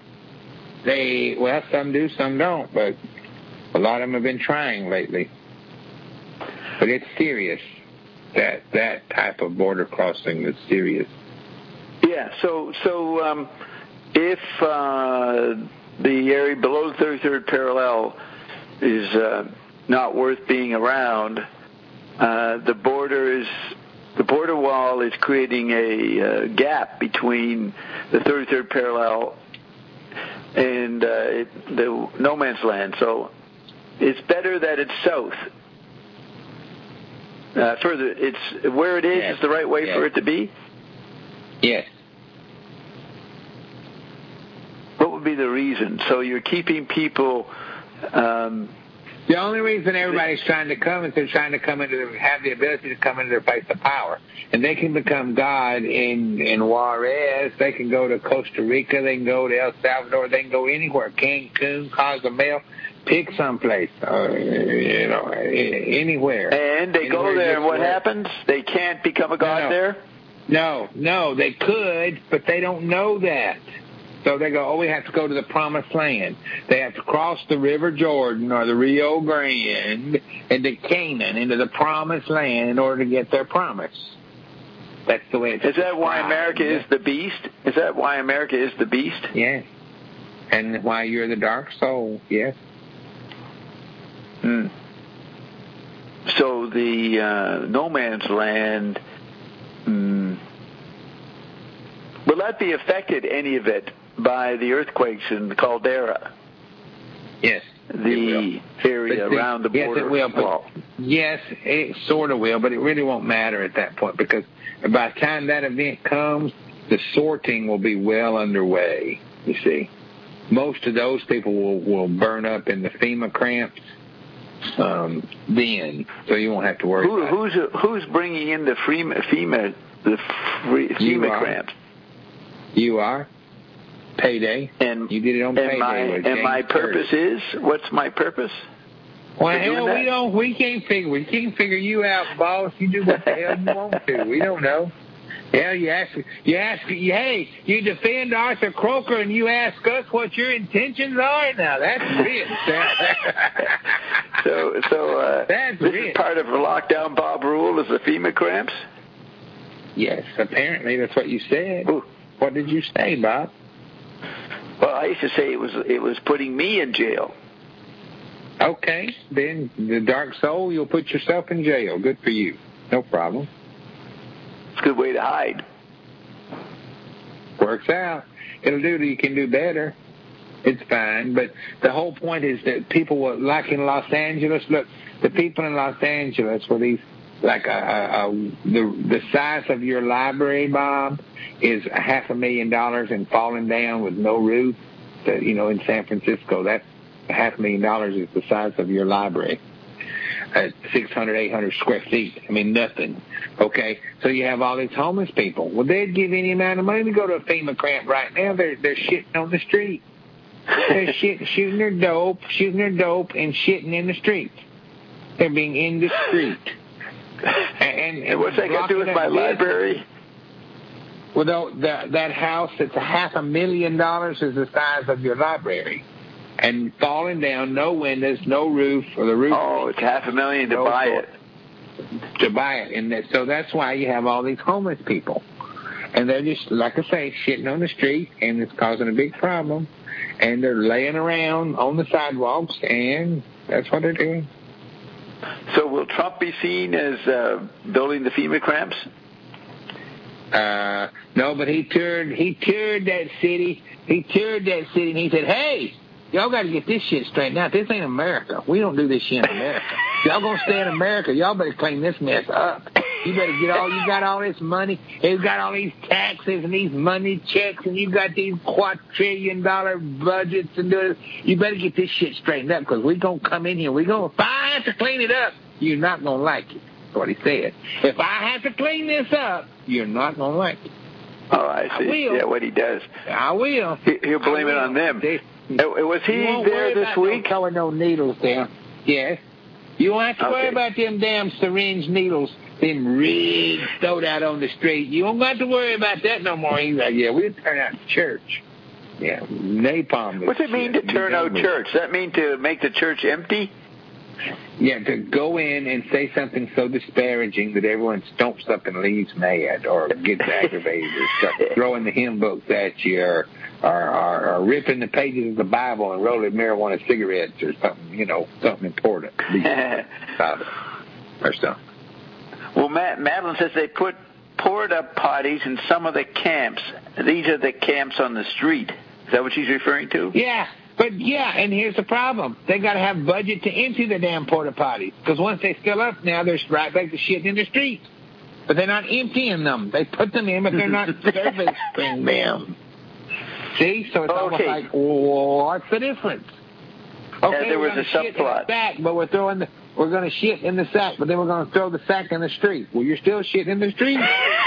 Some do, some don't, but a lot of them have been trying lately. But it's serious. That type of border crossing is serious. Yeah, so if the area below the 33rd parallel is not worth being around, the border wall is creating a gap between the 33rd parallel and the no man's land. So it's better that it's south. Further, it's where it is the right way for it to be? Yes. What would be the reason? So you're keeping people... the only reason everybody's trying to come is they're trying to have the ability to come into their place of power. And they can become God in Juarez. They can go to Costa Rica. They can go to El Salvador. They can go anywhere. Cancun, Cozumel. Pick someplace, anywhere. And they go there, and what happens? They can't become a god there? No, they could, but they don't know that. So they go, we have to go to the promised land. They have to cross the River Jordan or the Rio Grande into Canaan, into the promised land in order to get their promise. That's the way it's Is that why America is the beast? Is that why America is the beast? Yes. And why you're the dark soul, yes. So the no man's land, will that be affected, any of it, by the earthquakes in the caldera? Yes. The area around the border wall. Yes, it sort of will, but it really won't matter at that point because by the time that event comes, the sorting will be well underway, you see. Most of those people will burn up in the FEMA cramps. Then, so you won't have to worry. Who's bringing in the FEMA cramps? You are. Payday. And you did it on payday. And my purpose is? What's my purpose? Well, we can't figure you out, boss. You do what the hell you want to. We don't know. Yeah, hey, you defend Arthur Croker and you ask us what your intentions are? Now, that's rich. That's this rich. Is part of the lockdown Bob rule is the FEMA cramps? Yes, apparently that's what you said. Ooh. What did you say, Bob? Well, I used to say it was putting me in jail. Okay, then the dark soul, you'll put yourself in jail. Good for you. No problem. It's a good way to hide. Works out. It'll do. You can do better. It's fine. But the whole point is that people were, like in Los Angeles, look, the people in Los Angeles were these, like the size of your library, Bob, is $500,000 and falling down with no roof. In San Francisco, that's $500,000 is the size of your library. 600, 800 square feet. I mean, nothing. Okay, so you have all these homeless people. Well, they'd give any amount of money to go to a FEMA camp right now. They're shitting on the street. They're shooting their dope, and shitting in the street. They're being indiscreet. And what's that got to do with my library? Well, that house that's $500,000 is the size of your library. And falling down, no windows, no roof, or the roof. Oh, it's $500,000 to buy it. To buy it, and so that's why you have all these homeless people, and they're just, like I say, shitting on the street, and it's causing a big problem. And they're laying around on the sidewalks, and that's what they're doing. So, will Trump be seen as building the FEMA cramps? No, but he toured that city. He toured that city, and he said, "Hey, y'all got to get this shit straightened out. This ain't America. We don't do this shit in America. Y'all gonna stay in America. Y'all better clean this mess up. You better you got all this money. You got all these taxes and these money checks, and you got these quadrillion-dollar budgets and do it. You better get this shit straightened up, because we gonna come in here. If I have to clean it up, you're not gonna like it." That's what he said. If I have to clean this up, you're not gonna like it. Oh, I see. I will. Yeah, what he does. I will. He'll blame it on them. Was he there this week? No color, no needles there. Yes. You won't have to worry about them damn syringe needles, them rigs stowed out on the street. You won't have to worry about that no more. He's like, yeah, we'll turn out church. Yeah, napalm. What's it mean to turn out church? Does that mean to make the church empty? Yeah, to go in and say something so disparaging that everyone stomps up and leaves mad or gets aggravated or start throwing the hymn books at you or ripping the pages of the Bible and rolling marijuana cigarettes or something, something important. Or something. Well, Madeline says they put porta potties in some of the camps. These are the camps on the street. Is that what she's referring to? Yeah. But, and here's the problem. They got to have budget to empty the damn porta potties. Because once they fill up now, they're right back to shit in the street. But they're not emptying them. They put them in, but they're not servicing them. See? So it's almost like, what's the difference? Okay, there was a subplot. Sack, but we're going to shit in the sack, but then we're going to throw the sack in the street. Well, you're still shitting in the street.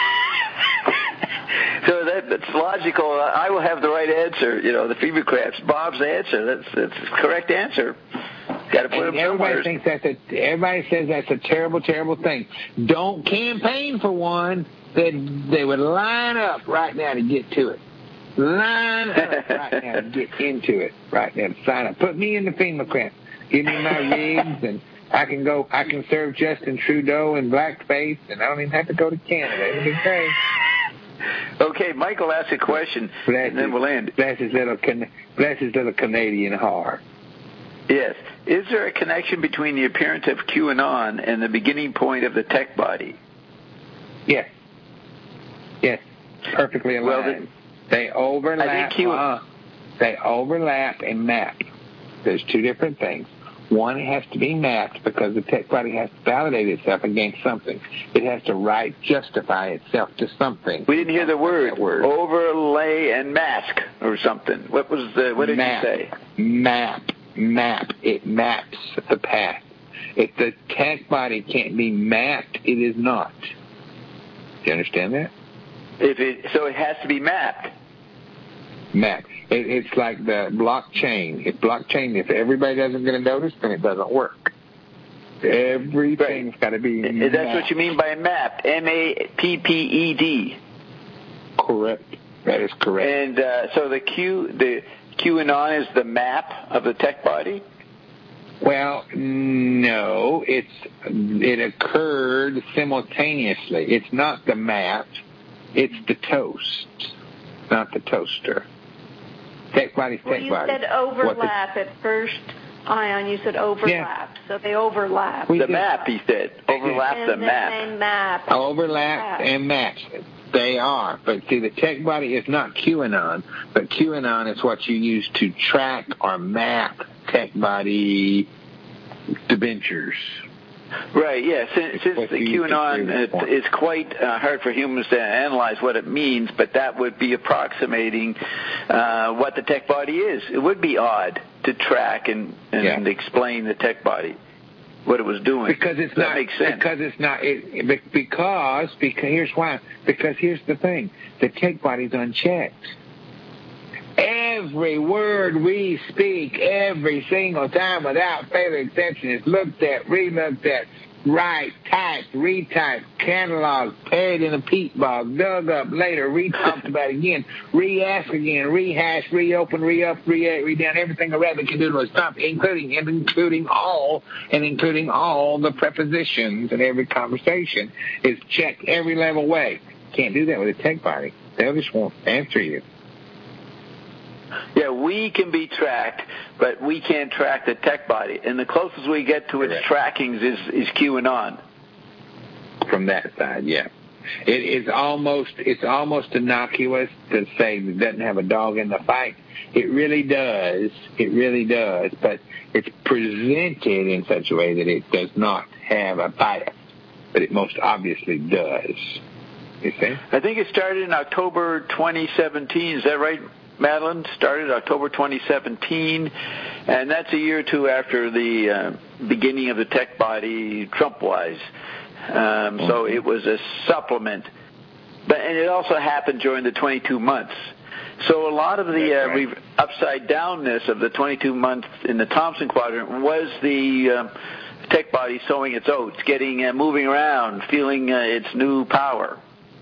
So that's logical. I will have the right answer. The FEMA cramps. Bob's answer. That's the correct answer. Got to put them somewhere. Everybody says that's a terrible, terrible thing. Don't campaign for one. They would line up right now to get to it. Line up right now to get into it right now. Sign up. Put me in the FEMA cramp. Give me my rigs, and I can serve Justin Trudeau in blackface, and I don't even have to go to Canada. It'll be great. Okay, Michael asked a question, and then we'll end. Bless his little Canadian heart. Yes. Is there a connection between the appearance of QAnon and the beginning point of the tech body? Yes. Yes. Perfectly aligned. Well, they overlap. They overlap and map. There's two different things. One, it has to be mapped because the tech body has to validate itself against something. It has to justify itself to something. We didn't hear the word. Overlay and mask or something. What did you say? Map. It maps the path. If the tech body can't be mapped, it is not. Do you understand that? So it has to be mapped. Mapped. It's like the blockchain. If everybody doesn't get a notice, then it doesn't work. Everything's got to be mapped. That's what you mean by mapped. MAPPED. correct. That is correct. And so the QAnon is the map of the tech body? Well, no, it occurred simultaneously. It's not the map, it's the toast, not the toaster. Tech body's tech body. You said overlap at first, Ion. You said overlap, Yeah. So they overlap. The map, he said. Overlap and the map. They map. Overlap and match. They are. But see, the tech body is not QAnon, but QAnon is what you use to track or map tech body debentures. Right, yeah. Since the QAnon is quite hard for humans to analyze what it means, but that would be approximating what the tech body is. It would be odd to track and explain the tech body, what it was doing. Because it's not. Makes sense. Because it's not. Because here's why. Because here's the thing: the tech body's unchecked. Every word we speak, every single time, without fail or exception, is looked at, re-looked at, right, typed, retyped, cataloged, paid in a peat bog, dug up later, re-talked about again, re-asked again, rehashed, reopened, re-upped, re-down, everything a rabbit can do to a stop, including all the prepositions in every conversation is checked every level way. Can't do that with a tech body. They'll just won't answer you. Yeah, we can be tracked, but we can't track the tech body. And the closest we get to its trackings is QAnon. From that side, yeah. It's almost innocuous to say it doesn't have a dog in the fight. It really does. But it's presented in such a way that it does not have a bias. But it most obviously does. You see? I think it started in October 2017. Is that right, Madeline? Started October 2017, and that's a year or two after the beginning of the tech body, Trump-wise. So it was a supplement, and it also happened during the 22 months. So a lot of the upside downness of the 22 months in the Thompson Quadrant was the tech body sowing its oats, moving around, feeling its new power.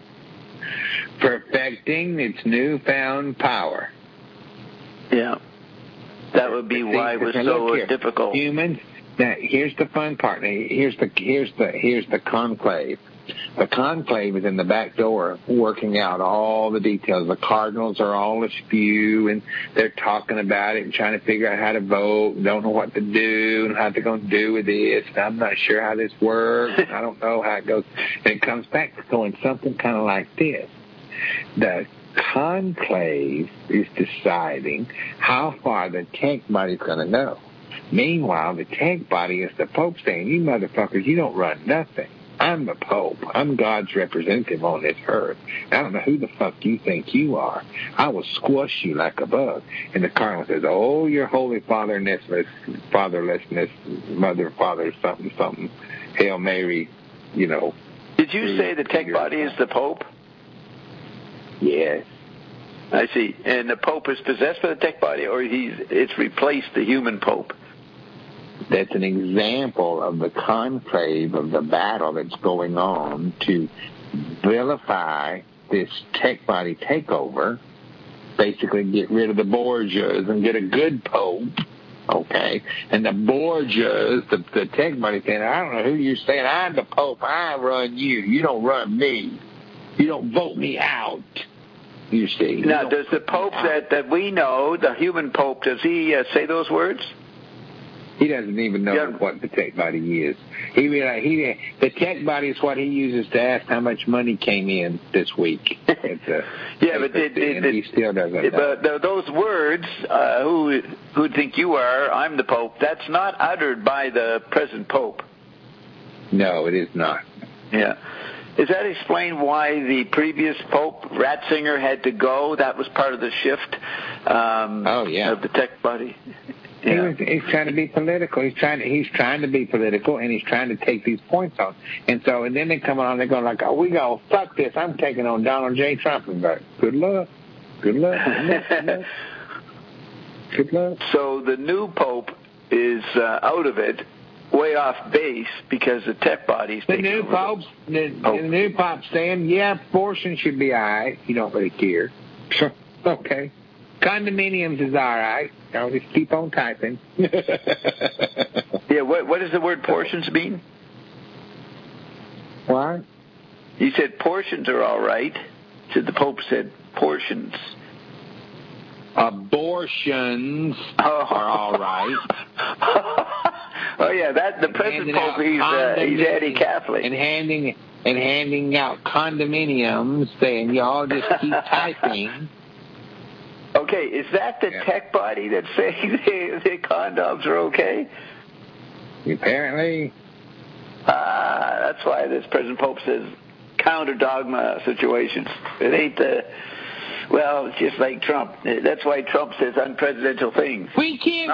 Perfecting its newfound power. Yeah. That would be why it was so difficult. Humans. Now, here's the fun part. Here's the conclave. The conclave is in the back door working out all the details. The cardinals are all askew, and they're talking about it and trying to figure out how to vote, don't know what to do and how they're going to do with this. I'm not sure how this works. I don't know how it goes. And it comes back to going something kind of like this. The conclave is deciding how far the tech body's going to go. Meanwhile, the tech body is the Pope saying, you motherfuckers, you don't run nothing. I'm the Pope. I'm God's representative on this earth. I don't know who the fuck you think you are. I will squash you like a bug. And the cardinal says, oh, your holy fatherlessness, mother, father, something, something, Hail Mary, you know. Did you say the tech body is the Pope? Yes. I see. And the Pope is possessed by the tech body, or it's replaced the human Pope? That's an example of the conclave of the battle that's going on to vilify this tech body takeover, basically get rid of the Borgias and get a good Pope, okay? And the Borgias, the tech body saying, I don't know who you're saying, I'm the Pope, I run you, you don't run me, you don't vote me out. You see. Now, does the Pope that we know, the human Pope, does he say those words? He doesn't even know what the tech body is. The tech body is what he uses to ask how much money came in this week. But he still doesn't know. But those words, who think you are, I'm the Pope, that's not uttered by the present Pope. No, it is not. Yeah. Does that explain why the previous Pope, Ratzinger, had to go? That was part of the shift of the tech body. Yeah. He's trying to be political. He's trying to be political, and he's trying to take these points on. And then they come on, and they go like, "Oh, we go fuck this. I'm taking on Donald J. Trump." And go, good luck. Good luck. Good luck. Good luck. So the new Pope is out of it. way off base because the tech body's The taking new over. Pope's, the new Pope's saying, yeah, abortion should be all right. You don't really care. Okay. Condominiums is all right. I'll just keep on typing. Yeah, what does the word portions mean? What? You said portions are all right. Said the Pope said portions. Abortions are all right. Oh yeah, that the present Pope he's anti-Catholic and handing out condominiums, saying y'all just keep typing. Okay, is that the tech body that's saying the condoms are okay? Apparently. That's why this present Pope says counter dogma situations. It ain't it's just like Trump. That's why Trump says unpresidential things. We can't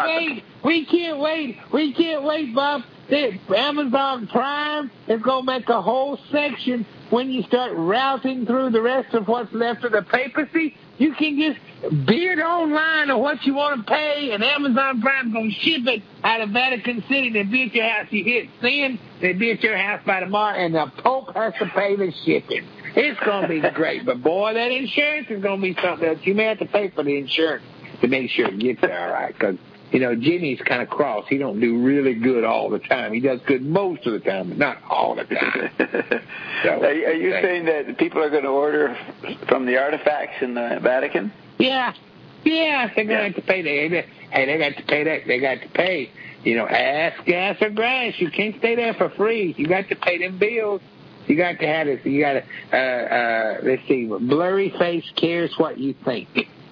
wait, Bob. Amazon Prime is going to make a whole section when you start routing through the rest of what's left of the papacy. You can just bid online on what you want to pay, and Amazon Prime's going to ship it out of Vatican City. They be at your house. You hit send, they be at your house by tomorrow, and the Pope has to pay the shipping. It's going to be great. But, boy, that insurance is going to be something else. You may have to pay for the insurance to make sure it gets there all right, because Jimmy's kind of cross. He don't do really good all the time. He does good most of the time, but not all the time. So, are you saying that people are going to order from the artifacts in the Vatican? Yeah. They're going to have to pay. They got to pay that. They got to pay. Ass, gas, or grass. You can't stay there for free. You got to pay them bills. You got to have it. You got to. Let's see. Blurry face cares what you think.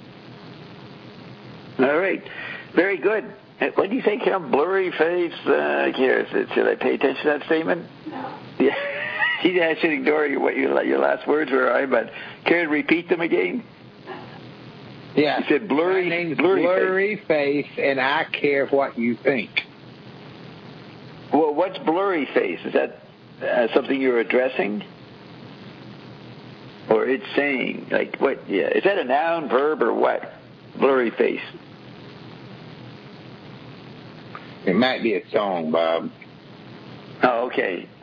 All right. Very good. What do you think, blurry face cares? Should I pay attention to that statement? No. Yeah. I should ignore what your last words were, all right, but care to repeat them again? Yeah. You said blurry. My name's blurry face, and I care what you think. Well, what's blurry face? Is that something you're addressing? Or it's saying, like, what? Yeah. Is that a noun, verb, or what? Blurry face. It might be a song, Bob. Oh, okay.